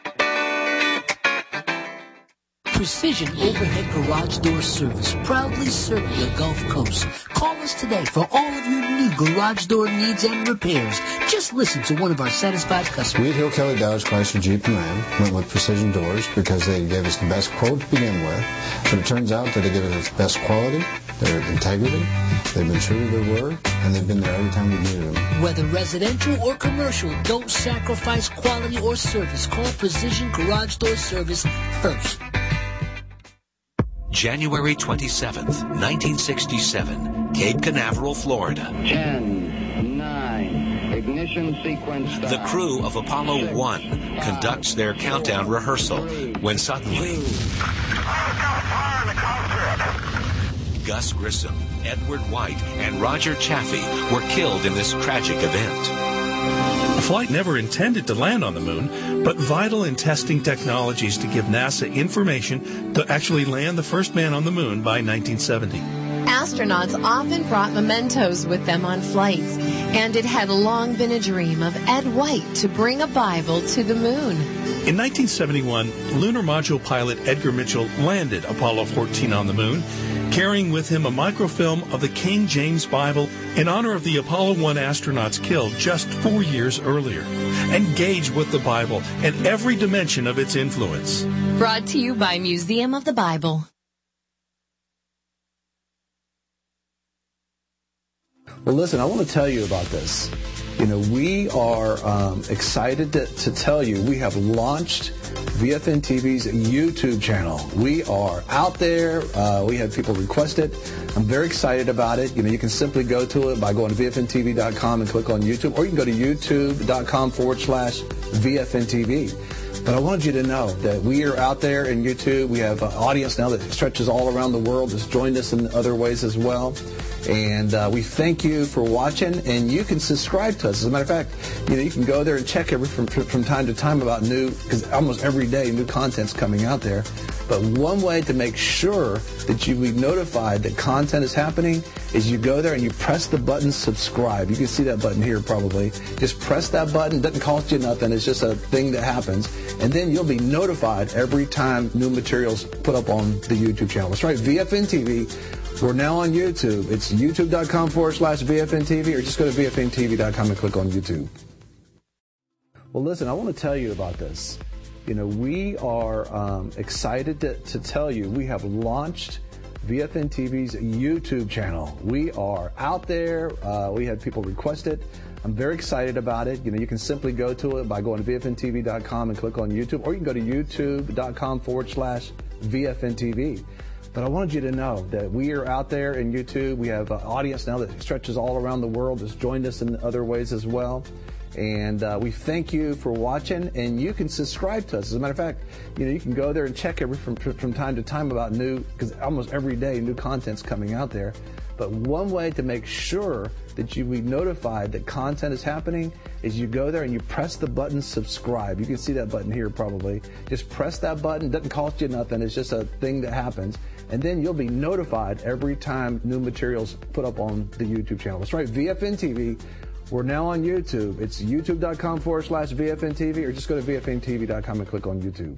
Precision Overhead Garage Door Service, proudly serving the Gulf Coast. Call us today for all of your new garage door needs and repairs. Just listen to one of our satisfied customers. We at Hill Kelly Dodge Chrysler Jeep and Ram went with Precision Doors because they gave us the best quote to begin with. But it turns out that they give us the best quality, their integrity, they've been true to their word, and they've been there every time we needed them. Whether residential or commercial, don't sacrifice quality or service. Call Precision Garage Door Service first. January twenty-seventh, nineteen sixty-seven, Cape Canaveral, Florida. ten, nine, ignition sequence start. The crew of Apollo one conducts their countdown rehearsal when suddenly Gus Grissom, Edward White, and Roger Chaffee were killed in this tragic event. The flight never intended to land on the moon, but vital in testing technologies to give NASA information to actually land the first man on the moon by nineteen seventy. Astronauts often brought mementos with them on flights, and it had long been a dream of Ed White to bring a Bible to the moon. In nineteen seventy-one, lunar module pilot Edgar Mitchell landed Apollo fourteen on the moon, carrying with him a microfilm of the King James Bible in honor of the Apollo one astronauts killed just four years earlier. Engage with the Bible and every dimension of its influence. Brought to you by Museum of the Bible. Well, listen, I want to tell you about this. You know, we are um, excited to, to tell you we have launched V F N T V's YouTube channel. We are out there. Uh, we had people request it. I'm very excited about it. You know, you can simply go to it by going to V F N T V dot com and click on YouTube, or you can go to YouTube dot com forward slash V F N T V. But I wanted you to know that we are out there in YouTube. We have an audience now that stretches all around the world, has joined us in other ways as well. And uh, we thank you for watching, and you can subscribe to us. As a matter of fact, you know, you can go there and check every from, from time to time about new, because almost every day new content's coming out there. But one way to make sure that you be notified that content is happening is you go there and you press the button subscribe. You can see that button here probably. Just press that button. It doesn't cost you nothing. It's just a thing that happens. And then you'll be notified every time new materials put up on the YouTube channel. That's right, V F N T V. We're now on YouTube. It's youtube.com forward slash VFNTV, or just go to V F N T V dot com and click on YouTube. Well, listen, I want to tell you about this. You know, we are um, excited to, to tell you we have launched V F N T V's YouTube channel. We are out there. Uh, we had people request it. I'm very excited about it. You know, you can simply go to it by going to V F N T V dot com and click on YouTube, or you can go to youtube.com forward slash VFNTV. But I wanted you to know that we are out there in YouTube. We have an audience now that stretches all around the world, has joined us in other ways as well. And uh, we thank you for watching, and you can subscribe to us. As a matter of fact, you know, you can go there and check every from, from time to time about new, because almost every day new content's coming out there. But one way to make sure that you be notified that content is happening is you go there and you press the button subscribe. You can see that button here probably. Just press that button. It doesn't cost you nothing. It's just a thing that happens. And then you'll be notified every time new materials put up on the YouTube channel. That's right, V F N T V. We're now on YouTube. It's youtube.com forward slash VFNTV, or just go to V F N T V dot com and click on YouTube.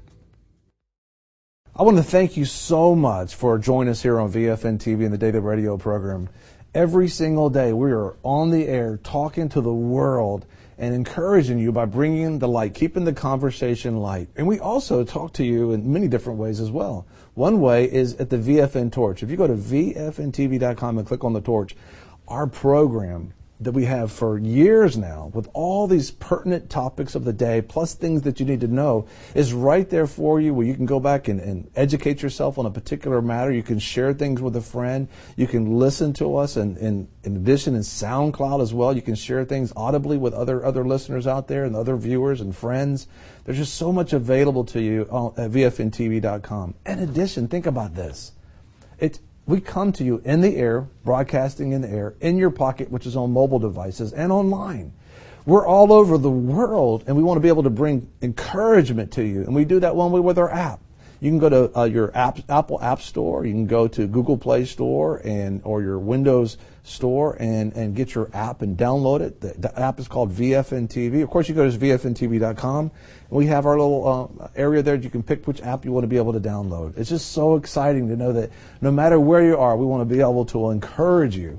I want to thank you so much for joining us here on V F N T V and the Daily Radio program. Every single day we are on the air talking to the world and encouraging you by bringing the light, keeping the conversation light. And we also talk to you in many different ways as well. One way is at the V F N Torch. If you go to V F N T V dot com and click on the torch, our program that we have for years now with all these pertinent topics of the day, plus things that you need to know, is right there for you, where you can go back and, and educate yourself on a particular matter. You can share things with a friend. You can listen to us, and, and in addition in SoundCloud as well. You can share things audibly with other, other listeners out there and other viewers and friends. There's just so much available to you at V F N T V dot com. In addition, think about this. It's We come to you in the air, broadcasting in the air, in your pocket, which is on mobile devices, and online. We're all over the world, and we want to be able to bring encouragement to you. And we do that one way with our app. You can go to uh, your app, Apple App Store. You can go to Google Play Store and or your Windows Store and, and get your app and download it. The, the app is called V F N T V. Of course, you go to V F N T V dot com. We have our little uh, area there. You can pick which app you want to be able to download. It's just so exciting to know that no matter where you are, we want to be able to encourage you.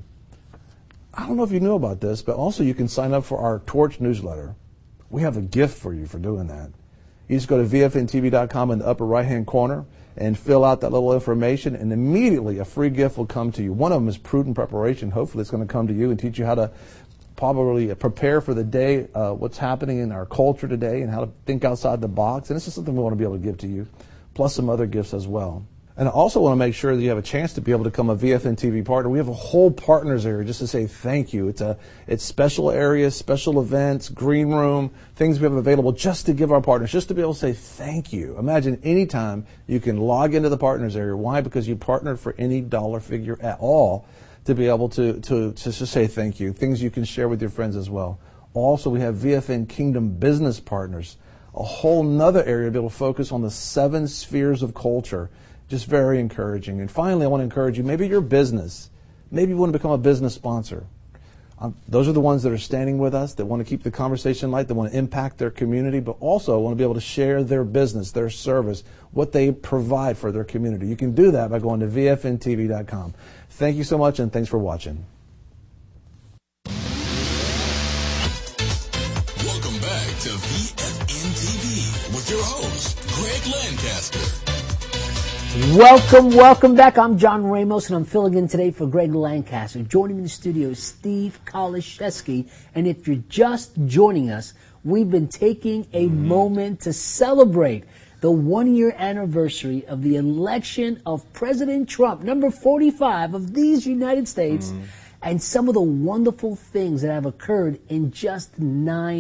I don't know if you knew about this, but also you can sign up for our Torch newsletter. We have a gift for you for doing that. You just go to V F N T V dot com in the upper right-hand corner and fill out that little information, and immediately a free gift will come to you. One of them is Prudent Preparation. Hopefully it's going to come to you and teach you how to probably prepare for the day, uh, what's happening in our culture today, and how to think outside the box. And this is something we want to be able to give to you, plus some other gifts as well. And I also want to make sure that you have a chance to be able to become a V F N T V partner. We have a whole partners area just to say thank you. It's a it's special areas, special events, green room, things we have available just to give our partners, just to be able to say thank you. Imagine any time you can log into the partners area. Why? Because you partnered for any dollar figure at all to be able to, to, to just say thank you. Things you can share with your friends as well. Also, we have V F N Kingdom Business Partners, a whole nother area to be able to focus on the seven spheres of culture. Just very encouraging. And finally, I want to encourage you, maybe your business, maybe you want to become a business sponsor. Um, those are the ones that are standing with us, that want to keep the conversation light, that want to impact their community, but also want to be able to share their business, their service, what they provide for their community. You can do that by going to V F N T V dot com. Thank you so much, and thanks for watching. Welcome back to V F N T V with your host, Greg Lancaster. Welcome, welcome back. I'm John Ramos, and I'm filling in today for Greg Lancaster. Joining me in the studio is Steve Kaliszewski. And if you're just joining us, we've been taking a mm-hmm. moment to celebrate the one-year anniversary of the election of President Trump, number forty-five of these United States, mm-hmm. and some of the wonderful things that have occurred in just nine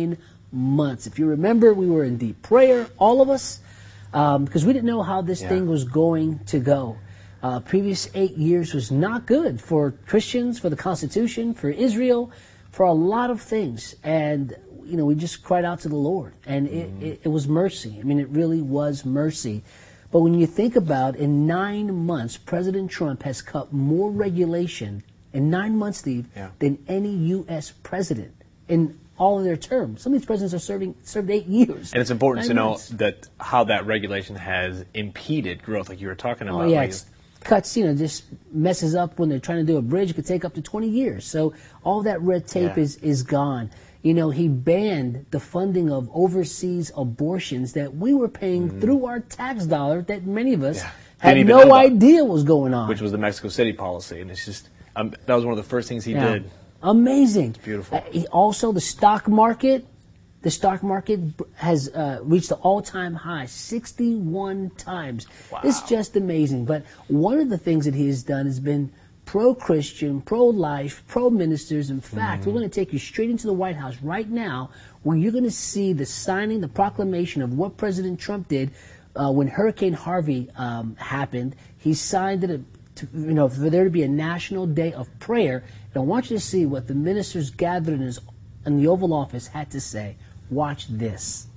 months. If you remember, we were in deep prayer, all of us, um, because we didn't know how this yeah. thing was going to go. Uh, previous eight years was not good for Christians, for the Constitution, for Israel, for a lot of things. And, you know, we just cried out to the Lord. And it, mm-hmm. it, it was mercy. I mean, it really was mercy. But when you think about, in nine months, President Trump has cut more regulation, in nine months, Steve, yeah. than any U S president in all of their terms. Some of these presidents are serving served eight years. And it's important nine to know months. that how that regulation has impeded growth, like you were talking about. Oh, yeah, like, it's cuts, you know, just messes up when they're trying to do a bridge. It could take up to twenty years. So all that red tape yeah. is, is gone. You know, he banned the funding of overseas abortions that we were paying mm. through our tax dollar that many of us yeah. had no idea was going on. Which was the Mexico City policy. And it's just, um, that was one of the first things he yeah. did. Amazing. It's beautiful. Uh, he also, the stock market, the stock market has uh, reached an all-time high sixty-one times. Wow. It's just amazing. But one of the things that he has done has been pro-Christian, pro-life, pro-ministers. In fact, mm-hmm. we're going to take you straight into the White House right now, where you're going to see the signing, the proclamation of what President Trump did uh, when Hurricane Harvey um, happened. He signed it, to, you know, for there to be a national day of prayer. And I want you to see what the ministers gathered in, his, in the Oval Office had to say. Watch this.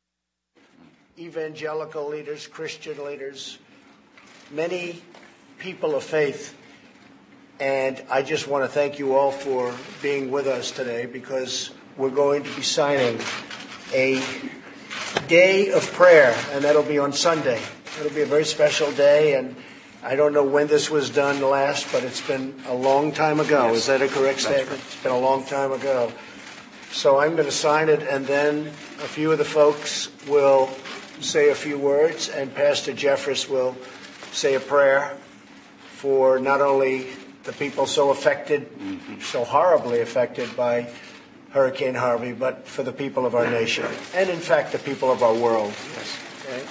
Evangelical leaders, Christian leaders, many people of faith. And I just want to thank you all for being with us today, because we're going to be signing a day of prayer, and that'll be on Sunday. It'll be a very special day, and I don't know when this was done last, but it's been a long time ago. Yes. Is that a correct statement? Right. It's been a long time ago. So I'm going to sign it, and then a few of the folks will say a few words, and Pastor Jeffress will say a prayer for not only the people so affected, mm-hmm. so horribly affected by Hurricane Harvey, but for the people of our nation, and in fact the people of our world. Yes. Okay.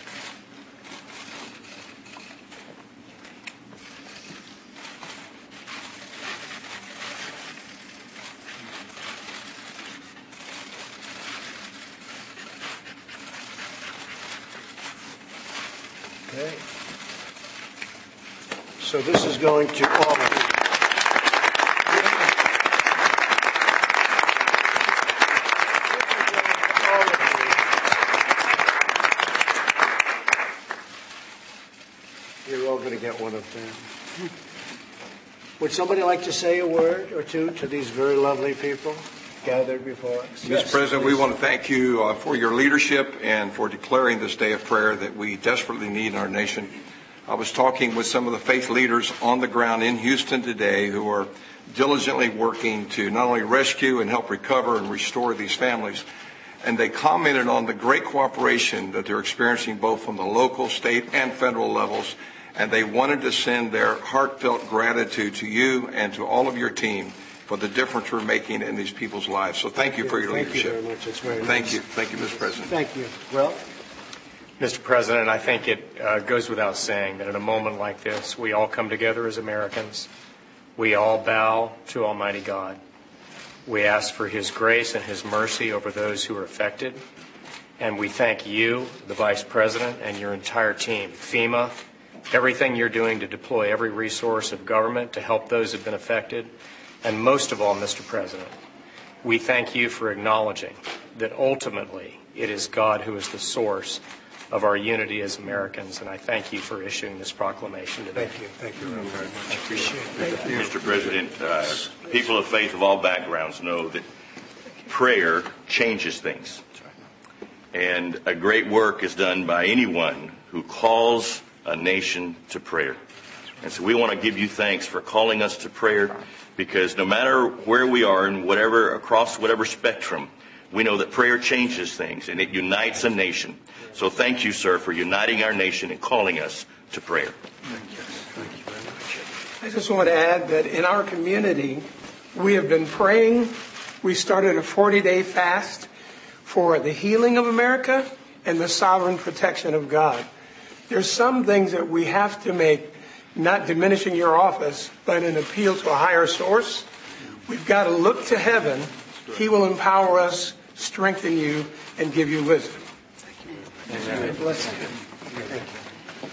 Okay. So this is going to all of you. You're all going to get one of them. Would somebody like to say a word or two to these very lovely people gathered before us? Mister Yes, President, please. We want to thank you uh, for your leadership and for declaring this day of prayer that we desperately need in our nation. I was talking with some of the faith leaders on the ground in Houston today who are diligently working to not only rescue and help recover and restore these families, and they commented on the great cooperation that they're experiencing both from the local, state, and federal levels, and they wanted to send their heartfelt gratitude to you and to all of your team for the difference we're making in these people's lives. So thank you for your thank leadership. Thank you very much. It's very Thank nice. you. Thank you, Mister President. Thank you. Well, Mister President, I think it uh, goes without saying that in a moment like this, we all come together as Americans. We all bow to Almighty God. We ask for His grace and His mercy over those who are affected. And we thank you, the Vice President, and your entire team, FEMA, everything you're doing to deploy every resource of government to help those who have been affected. And most of all, Mister President, we thank you for acknowledging that ultimately it is God who is the source of our unity as Americans, and I thank you for issuing this proclamation today. Thank you. Thank you very much. I appreciate it. Thank you. Mister President, uh, people of faith of all backgrounds know that prayer changes things. And a great work is done by anyone who calls a nation to prayer. And so we want to give you thanks for calling us to prayer, because no matter where we are and whatever across whatever spectrum, we know that prayer changes things and it unites a nation. So thank you, sir, for uniting our nation and calling us to prayer. Thank you. Thank you very much. I just want to add that in our community, we have been praying. We started a forty-day fast for the healing of America and the sovereign protection of God. There's some things that we have to make, not diminishing your office, but an appeal to a higher source. We've got to look to heaven. He will empower us strengthen you, and give you wisdom. Thank you. Bless you. Thank you.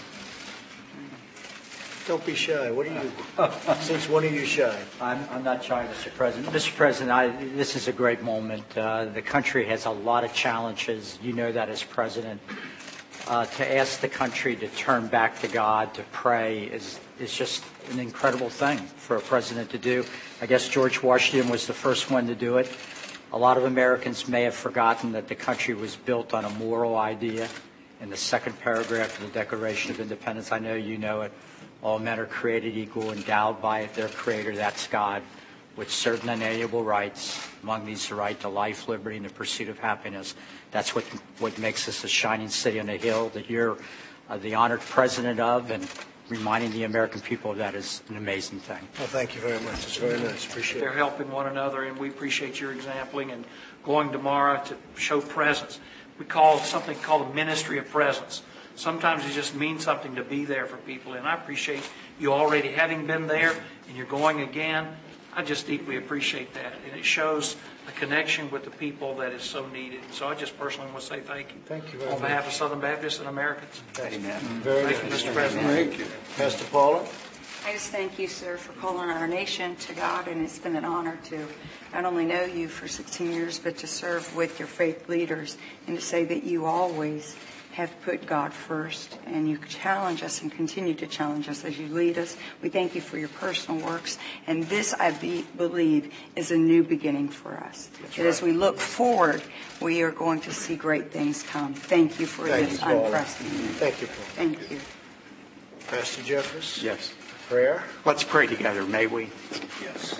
Don't be shy. What are you? Since when are you shy? I'm, I'm not shy, Mister President. Mister President, I, this is a great moment. Uh, the country has a lot of challenges. You know that as president. Uh, to ask the country to turn back to God, to pray, is is just an incredible thing for a president to do. I guess George Washington was the first one to do it. A lot of Americans may have forgotten that the country was built on a moral idea. In the second paragraph of the Declaration of Independence, I know you know it. All men are created equal, endowed by their Creator, that's God, with certain inalienable rights. Among these, the right to life, liberty, and the pursuit of happiness. That's what what makes us a shining city on a hill that you're uh, the honored president of, and reminding the American people of that is an amazing thing. Well, thank you very much. It's very nice. Appreciate They're it. helping one another, and we appreciate your exampling and going tomorrow to show presence. We call something called a ministry of presence. Sometimes it just means something to be there for people, and I appreciate you already having been there, and you're going again. I just deeply appreciate that, and it shows a connection with the people that is so needed. So I just personally want to say thank you. Thank you very On much. behalf of Southern Baptists and Americans. Amen. Very thank you, Mister President. Thank you. Pastor Paula? I just thank you, sir, for calling our nation to God, and it's been an honor to not only know you for sixteen years, but to serve with your faith leaders, and to say that you always have put God first, and you challenge us and continue to challenge us as you lead us. We thank you for your personal works, and this, I be, believe, is a new beginning for us. That's that right. as we look forward, we are going to see great things come. Thank you for Thank this you, Paula. unprecedented. Thank you, Paul. Thank you. Pastor Jeffers? Yes. Prayer? Let's pray together, may we? Yes.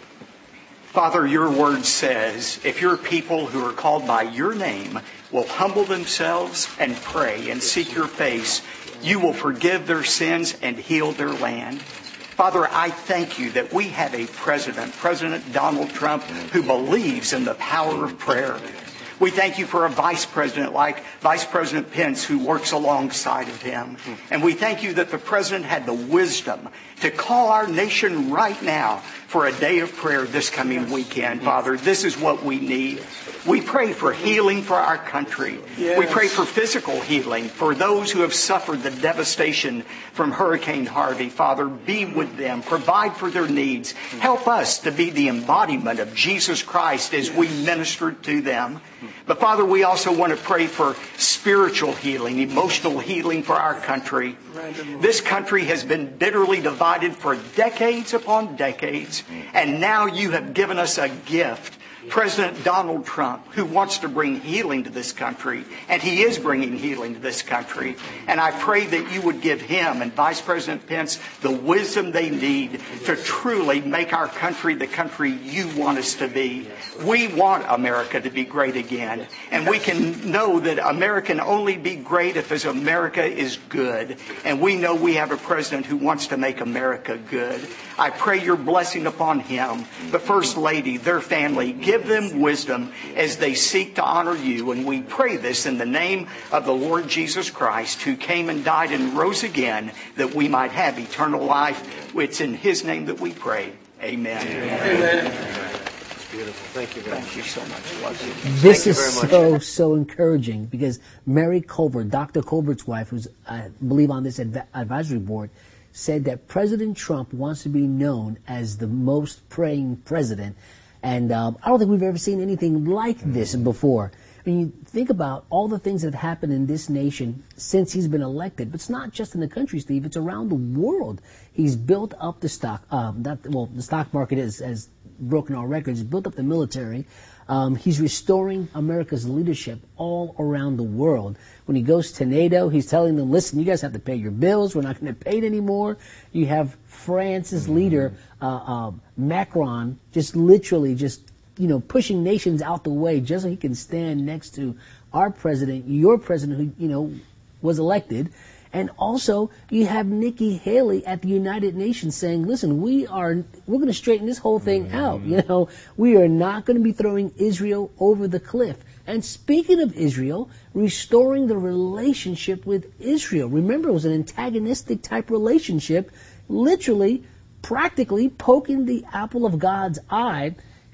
Father, your word says, if your people who are called by your name will humble themselves and pray and seek your face, you will forgive their sins and heal their land. Father, I thank you that we have a president, President Donald Trump, who believes in the power of prayer. We thank you for a vice president like Vice President Pence, who works alongside of him. And we thank you that the president had the wisdom to call our nation right now for a day of prayer this coming weekend. Father, this is what we need. We pray for healing for our country. Yes. We pray for physical healing for those who have suffered the devastation from Hurricane Harvey. Father, be with them. Provide for their needs. Help us to be the embodiment of Jesus Christ as we minister to them. But Father, we also want to pray for spiritual healing, emotional healing for our country. This country has been bitterly divided for decades upon decades, and now you have given us a gift. President Donald Trump, who wants to bring healing to this country, and he is bringing healing to this country. And I pray that you would give him and Vice President Pence the wisdom they need to truly make our country the country you want us to be. We want America to be great again, and we can know that America can only be great if as America is good. And we know we have a president who wants to make America good. I pray your blessing upon him, the First Lady, their family. Give them wisdom as they seek to honor you. And we pray this in the name of the Lord Jesus Christ, who came and died and rose again that we might have eternal life. It's in his name that we pray. Amen. Amen. It's beautiful. Thank you very much. Thank you so much. Love you. This Thank is you very much. so, so encouraging, because Mary Colbert, Doctor Colbert's wife, who's, I believe, on this adv- advisory board, said that President Trump wants to be known as the most praying president. And um, I don't think we've ever seen anything like this before. I mean, you think about all the things that have happened in this nation since he's been elected. But it's not just in the country, Steve. It's around the world. He's built up the stock. Um, not, well, the stock market is, has broken all records. He's built up the military. Um, he's restoring America's leadership all around the world. When he goes to NATO, he's telling them, listen, you guys have to pay your bills. We're not going to pay it anymore. You have France's mm-hmm. leader, uh, uh, Macron, just literally just, you know, pushing nations out the way just so he can stand next to our president, your president, who, you know, was elected. And also, you have Nikki Haley at the United Nations saying, listen, we are, we're going to straighten this whole thing mm-hmm. out. You know, we are not going to be throwing Israel over the cliff. And speaking of Israel, restoring the relationship with Israel. Remember, it was an antagonistic type relationship, literally, practically poking the apple of God's eye.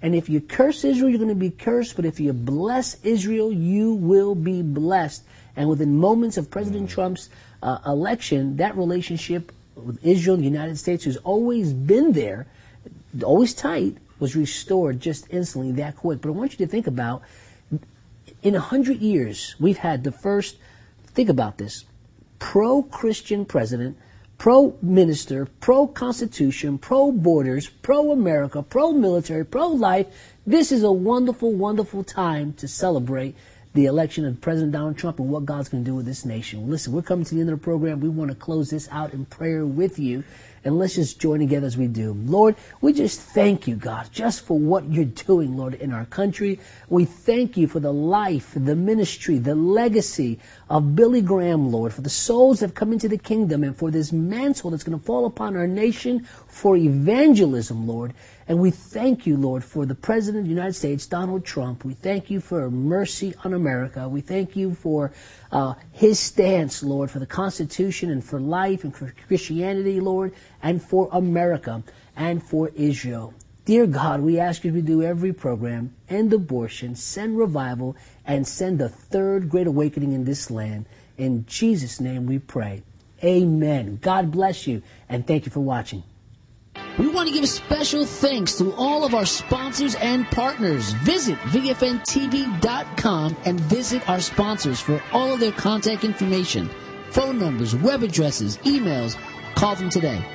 And if you curse Israel, you're going to be cursed. But if you bless Israel, you will be blessed. And within moments of President Trump's uh, election, that relationship with Israel and the United States, who's always been there, always tight, was restored just instantly, that quick. But I want you to think about, in a hundred years, we've had the first, think about this, pro-Christian president, pro-minister, pro-constitution, pro-borders, pro-America, pro-military, pro-life. This is a wonderful, wonderful time to celebrate the election of President Donald Trump and what God's going to do with this nation. Listen, we're coming to the end of the program. We want to close this out in prayer with you. And let's just join together as we do. Lord, we just thank you, God, just for what you're doing, Lord, in our country. We thank you for the life, the ministry, the legacy of Billy Graham, Lord, for the souls that have come into the kingdom and for this mantle that's going to fall upon our nation for evangelism, Lord. And we thank you, Lord, for the President of the United States, Donald Trump. We thank you for mercy on America. We thank you for uh, his stance, Lord, for the Constitution and for life and for Christianity, Lord, and for America and for Israel. Dear God, we ask you to do every program, end abortion, send revival, and send the third great awakening in this land. In Jesus' name we pray. Amen. God bless you, and thank you for watching. We want to give special thanks to all of our sponsors and partners. Visit V F N T V dot com and visit our sponsors for all of their contact information, phone numbers, web addresses, emails. Call them today.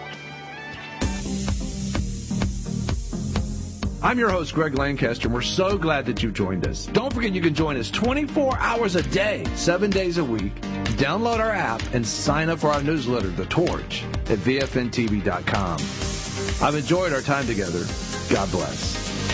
I'm your host, Greg Lancaster, and we're so glad that you've joined us. Don't forget you can join us twenty-four hours a day, seven days a week. Download our app and sign up for our newsletter, The Torch, at V F N T V dot com. I've enjoyed our time together. God bless.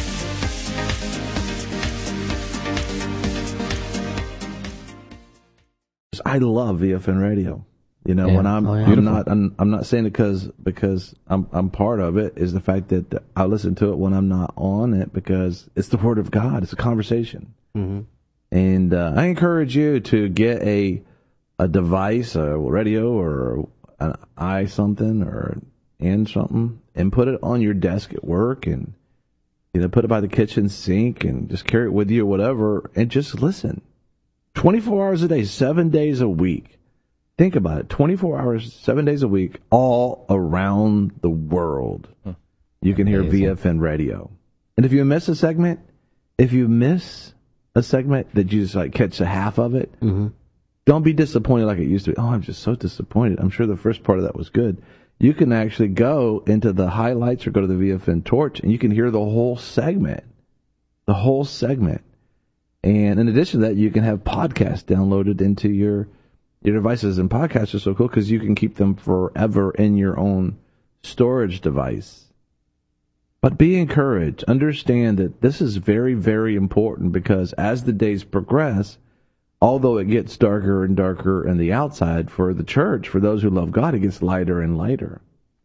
I love V F N Radio. You know, yeah. when I'm, oh, yeah. I'm not, I'm, I'm not saying it because because I'm, I'm part of it. Is the fact that I listen to it when I'm not on it because it's the Word of God. It's a conversation, mm-hmm. and uh, I encourage you to get a a device, a radio, or an i something, or and something, and put it on your desk at work, and you know, put it by the kitchen sink, and just carry it with you or whatever, and just listen. twenty-four hours a day, seven days a week. Think about it. twenty-four hours, seven days a week, all around the world. Huh. You can hear Amazing. V F N Radio. And if you miss a segment, if you miss a segment that you just like catch a half of it, mm-hmm. don't be disappointed like it used to be. Oh, I'm just so disappointed. I'm sure the first part of that was good. You can actually go into the highlights or go to the V F N Torch, and you can hear the whole segment. The whole segment. And in addition to that, you can have podcasts downloaded into your your devices. And podcasts are so cool because you can keep them forever in your own storage device. But be encouraged. Understand that this is very, very important because as the days progress, although it gets darker and darker on the outside for the church, for those who love God, it gets lighter and lighter.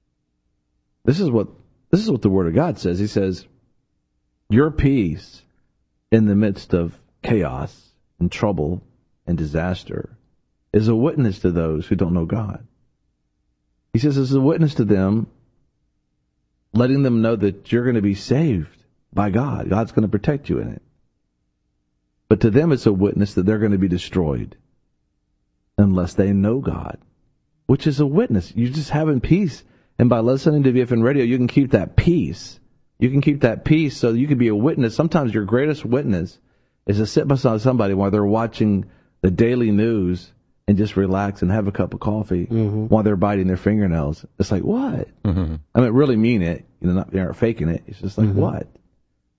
This is what this is what the Word of God says. He says, your peace in the midst of chaos and trouble and disaster is a witness to those who don't know God. He says it's a witness to them, letting them know that you're going to be saved by God. God's going to protect you in it. But to them, it's a witness that they're going to be destroyed unless they know God, which is a witness. You're just having peace. And by listening to V F N Radio, you can keep that peace. You can keep that peace so you can be a witness. Sometimes your greatest witness is to sit beside somebody while they're watching the daily news and just relax and have a cup of coffee mm-hmm. while they're biting their fingernails. It's like, what? Mm-hmm. I mean, really mean it. You know, not, they aren't faking it. It's just like, mm-hmm. what?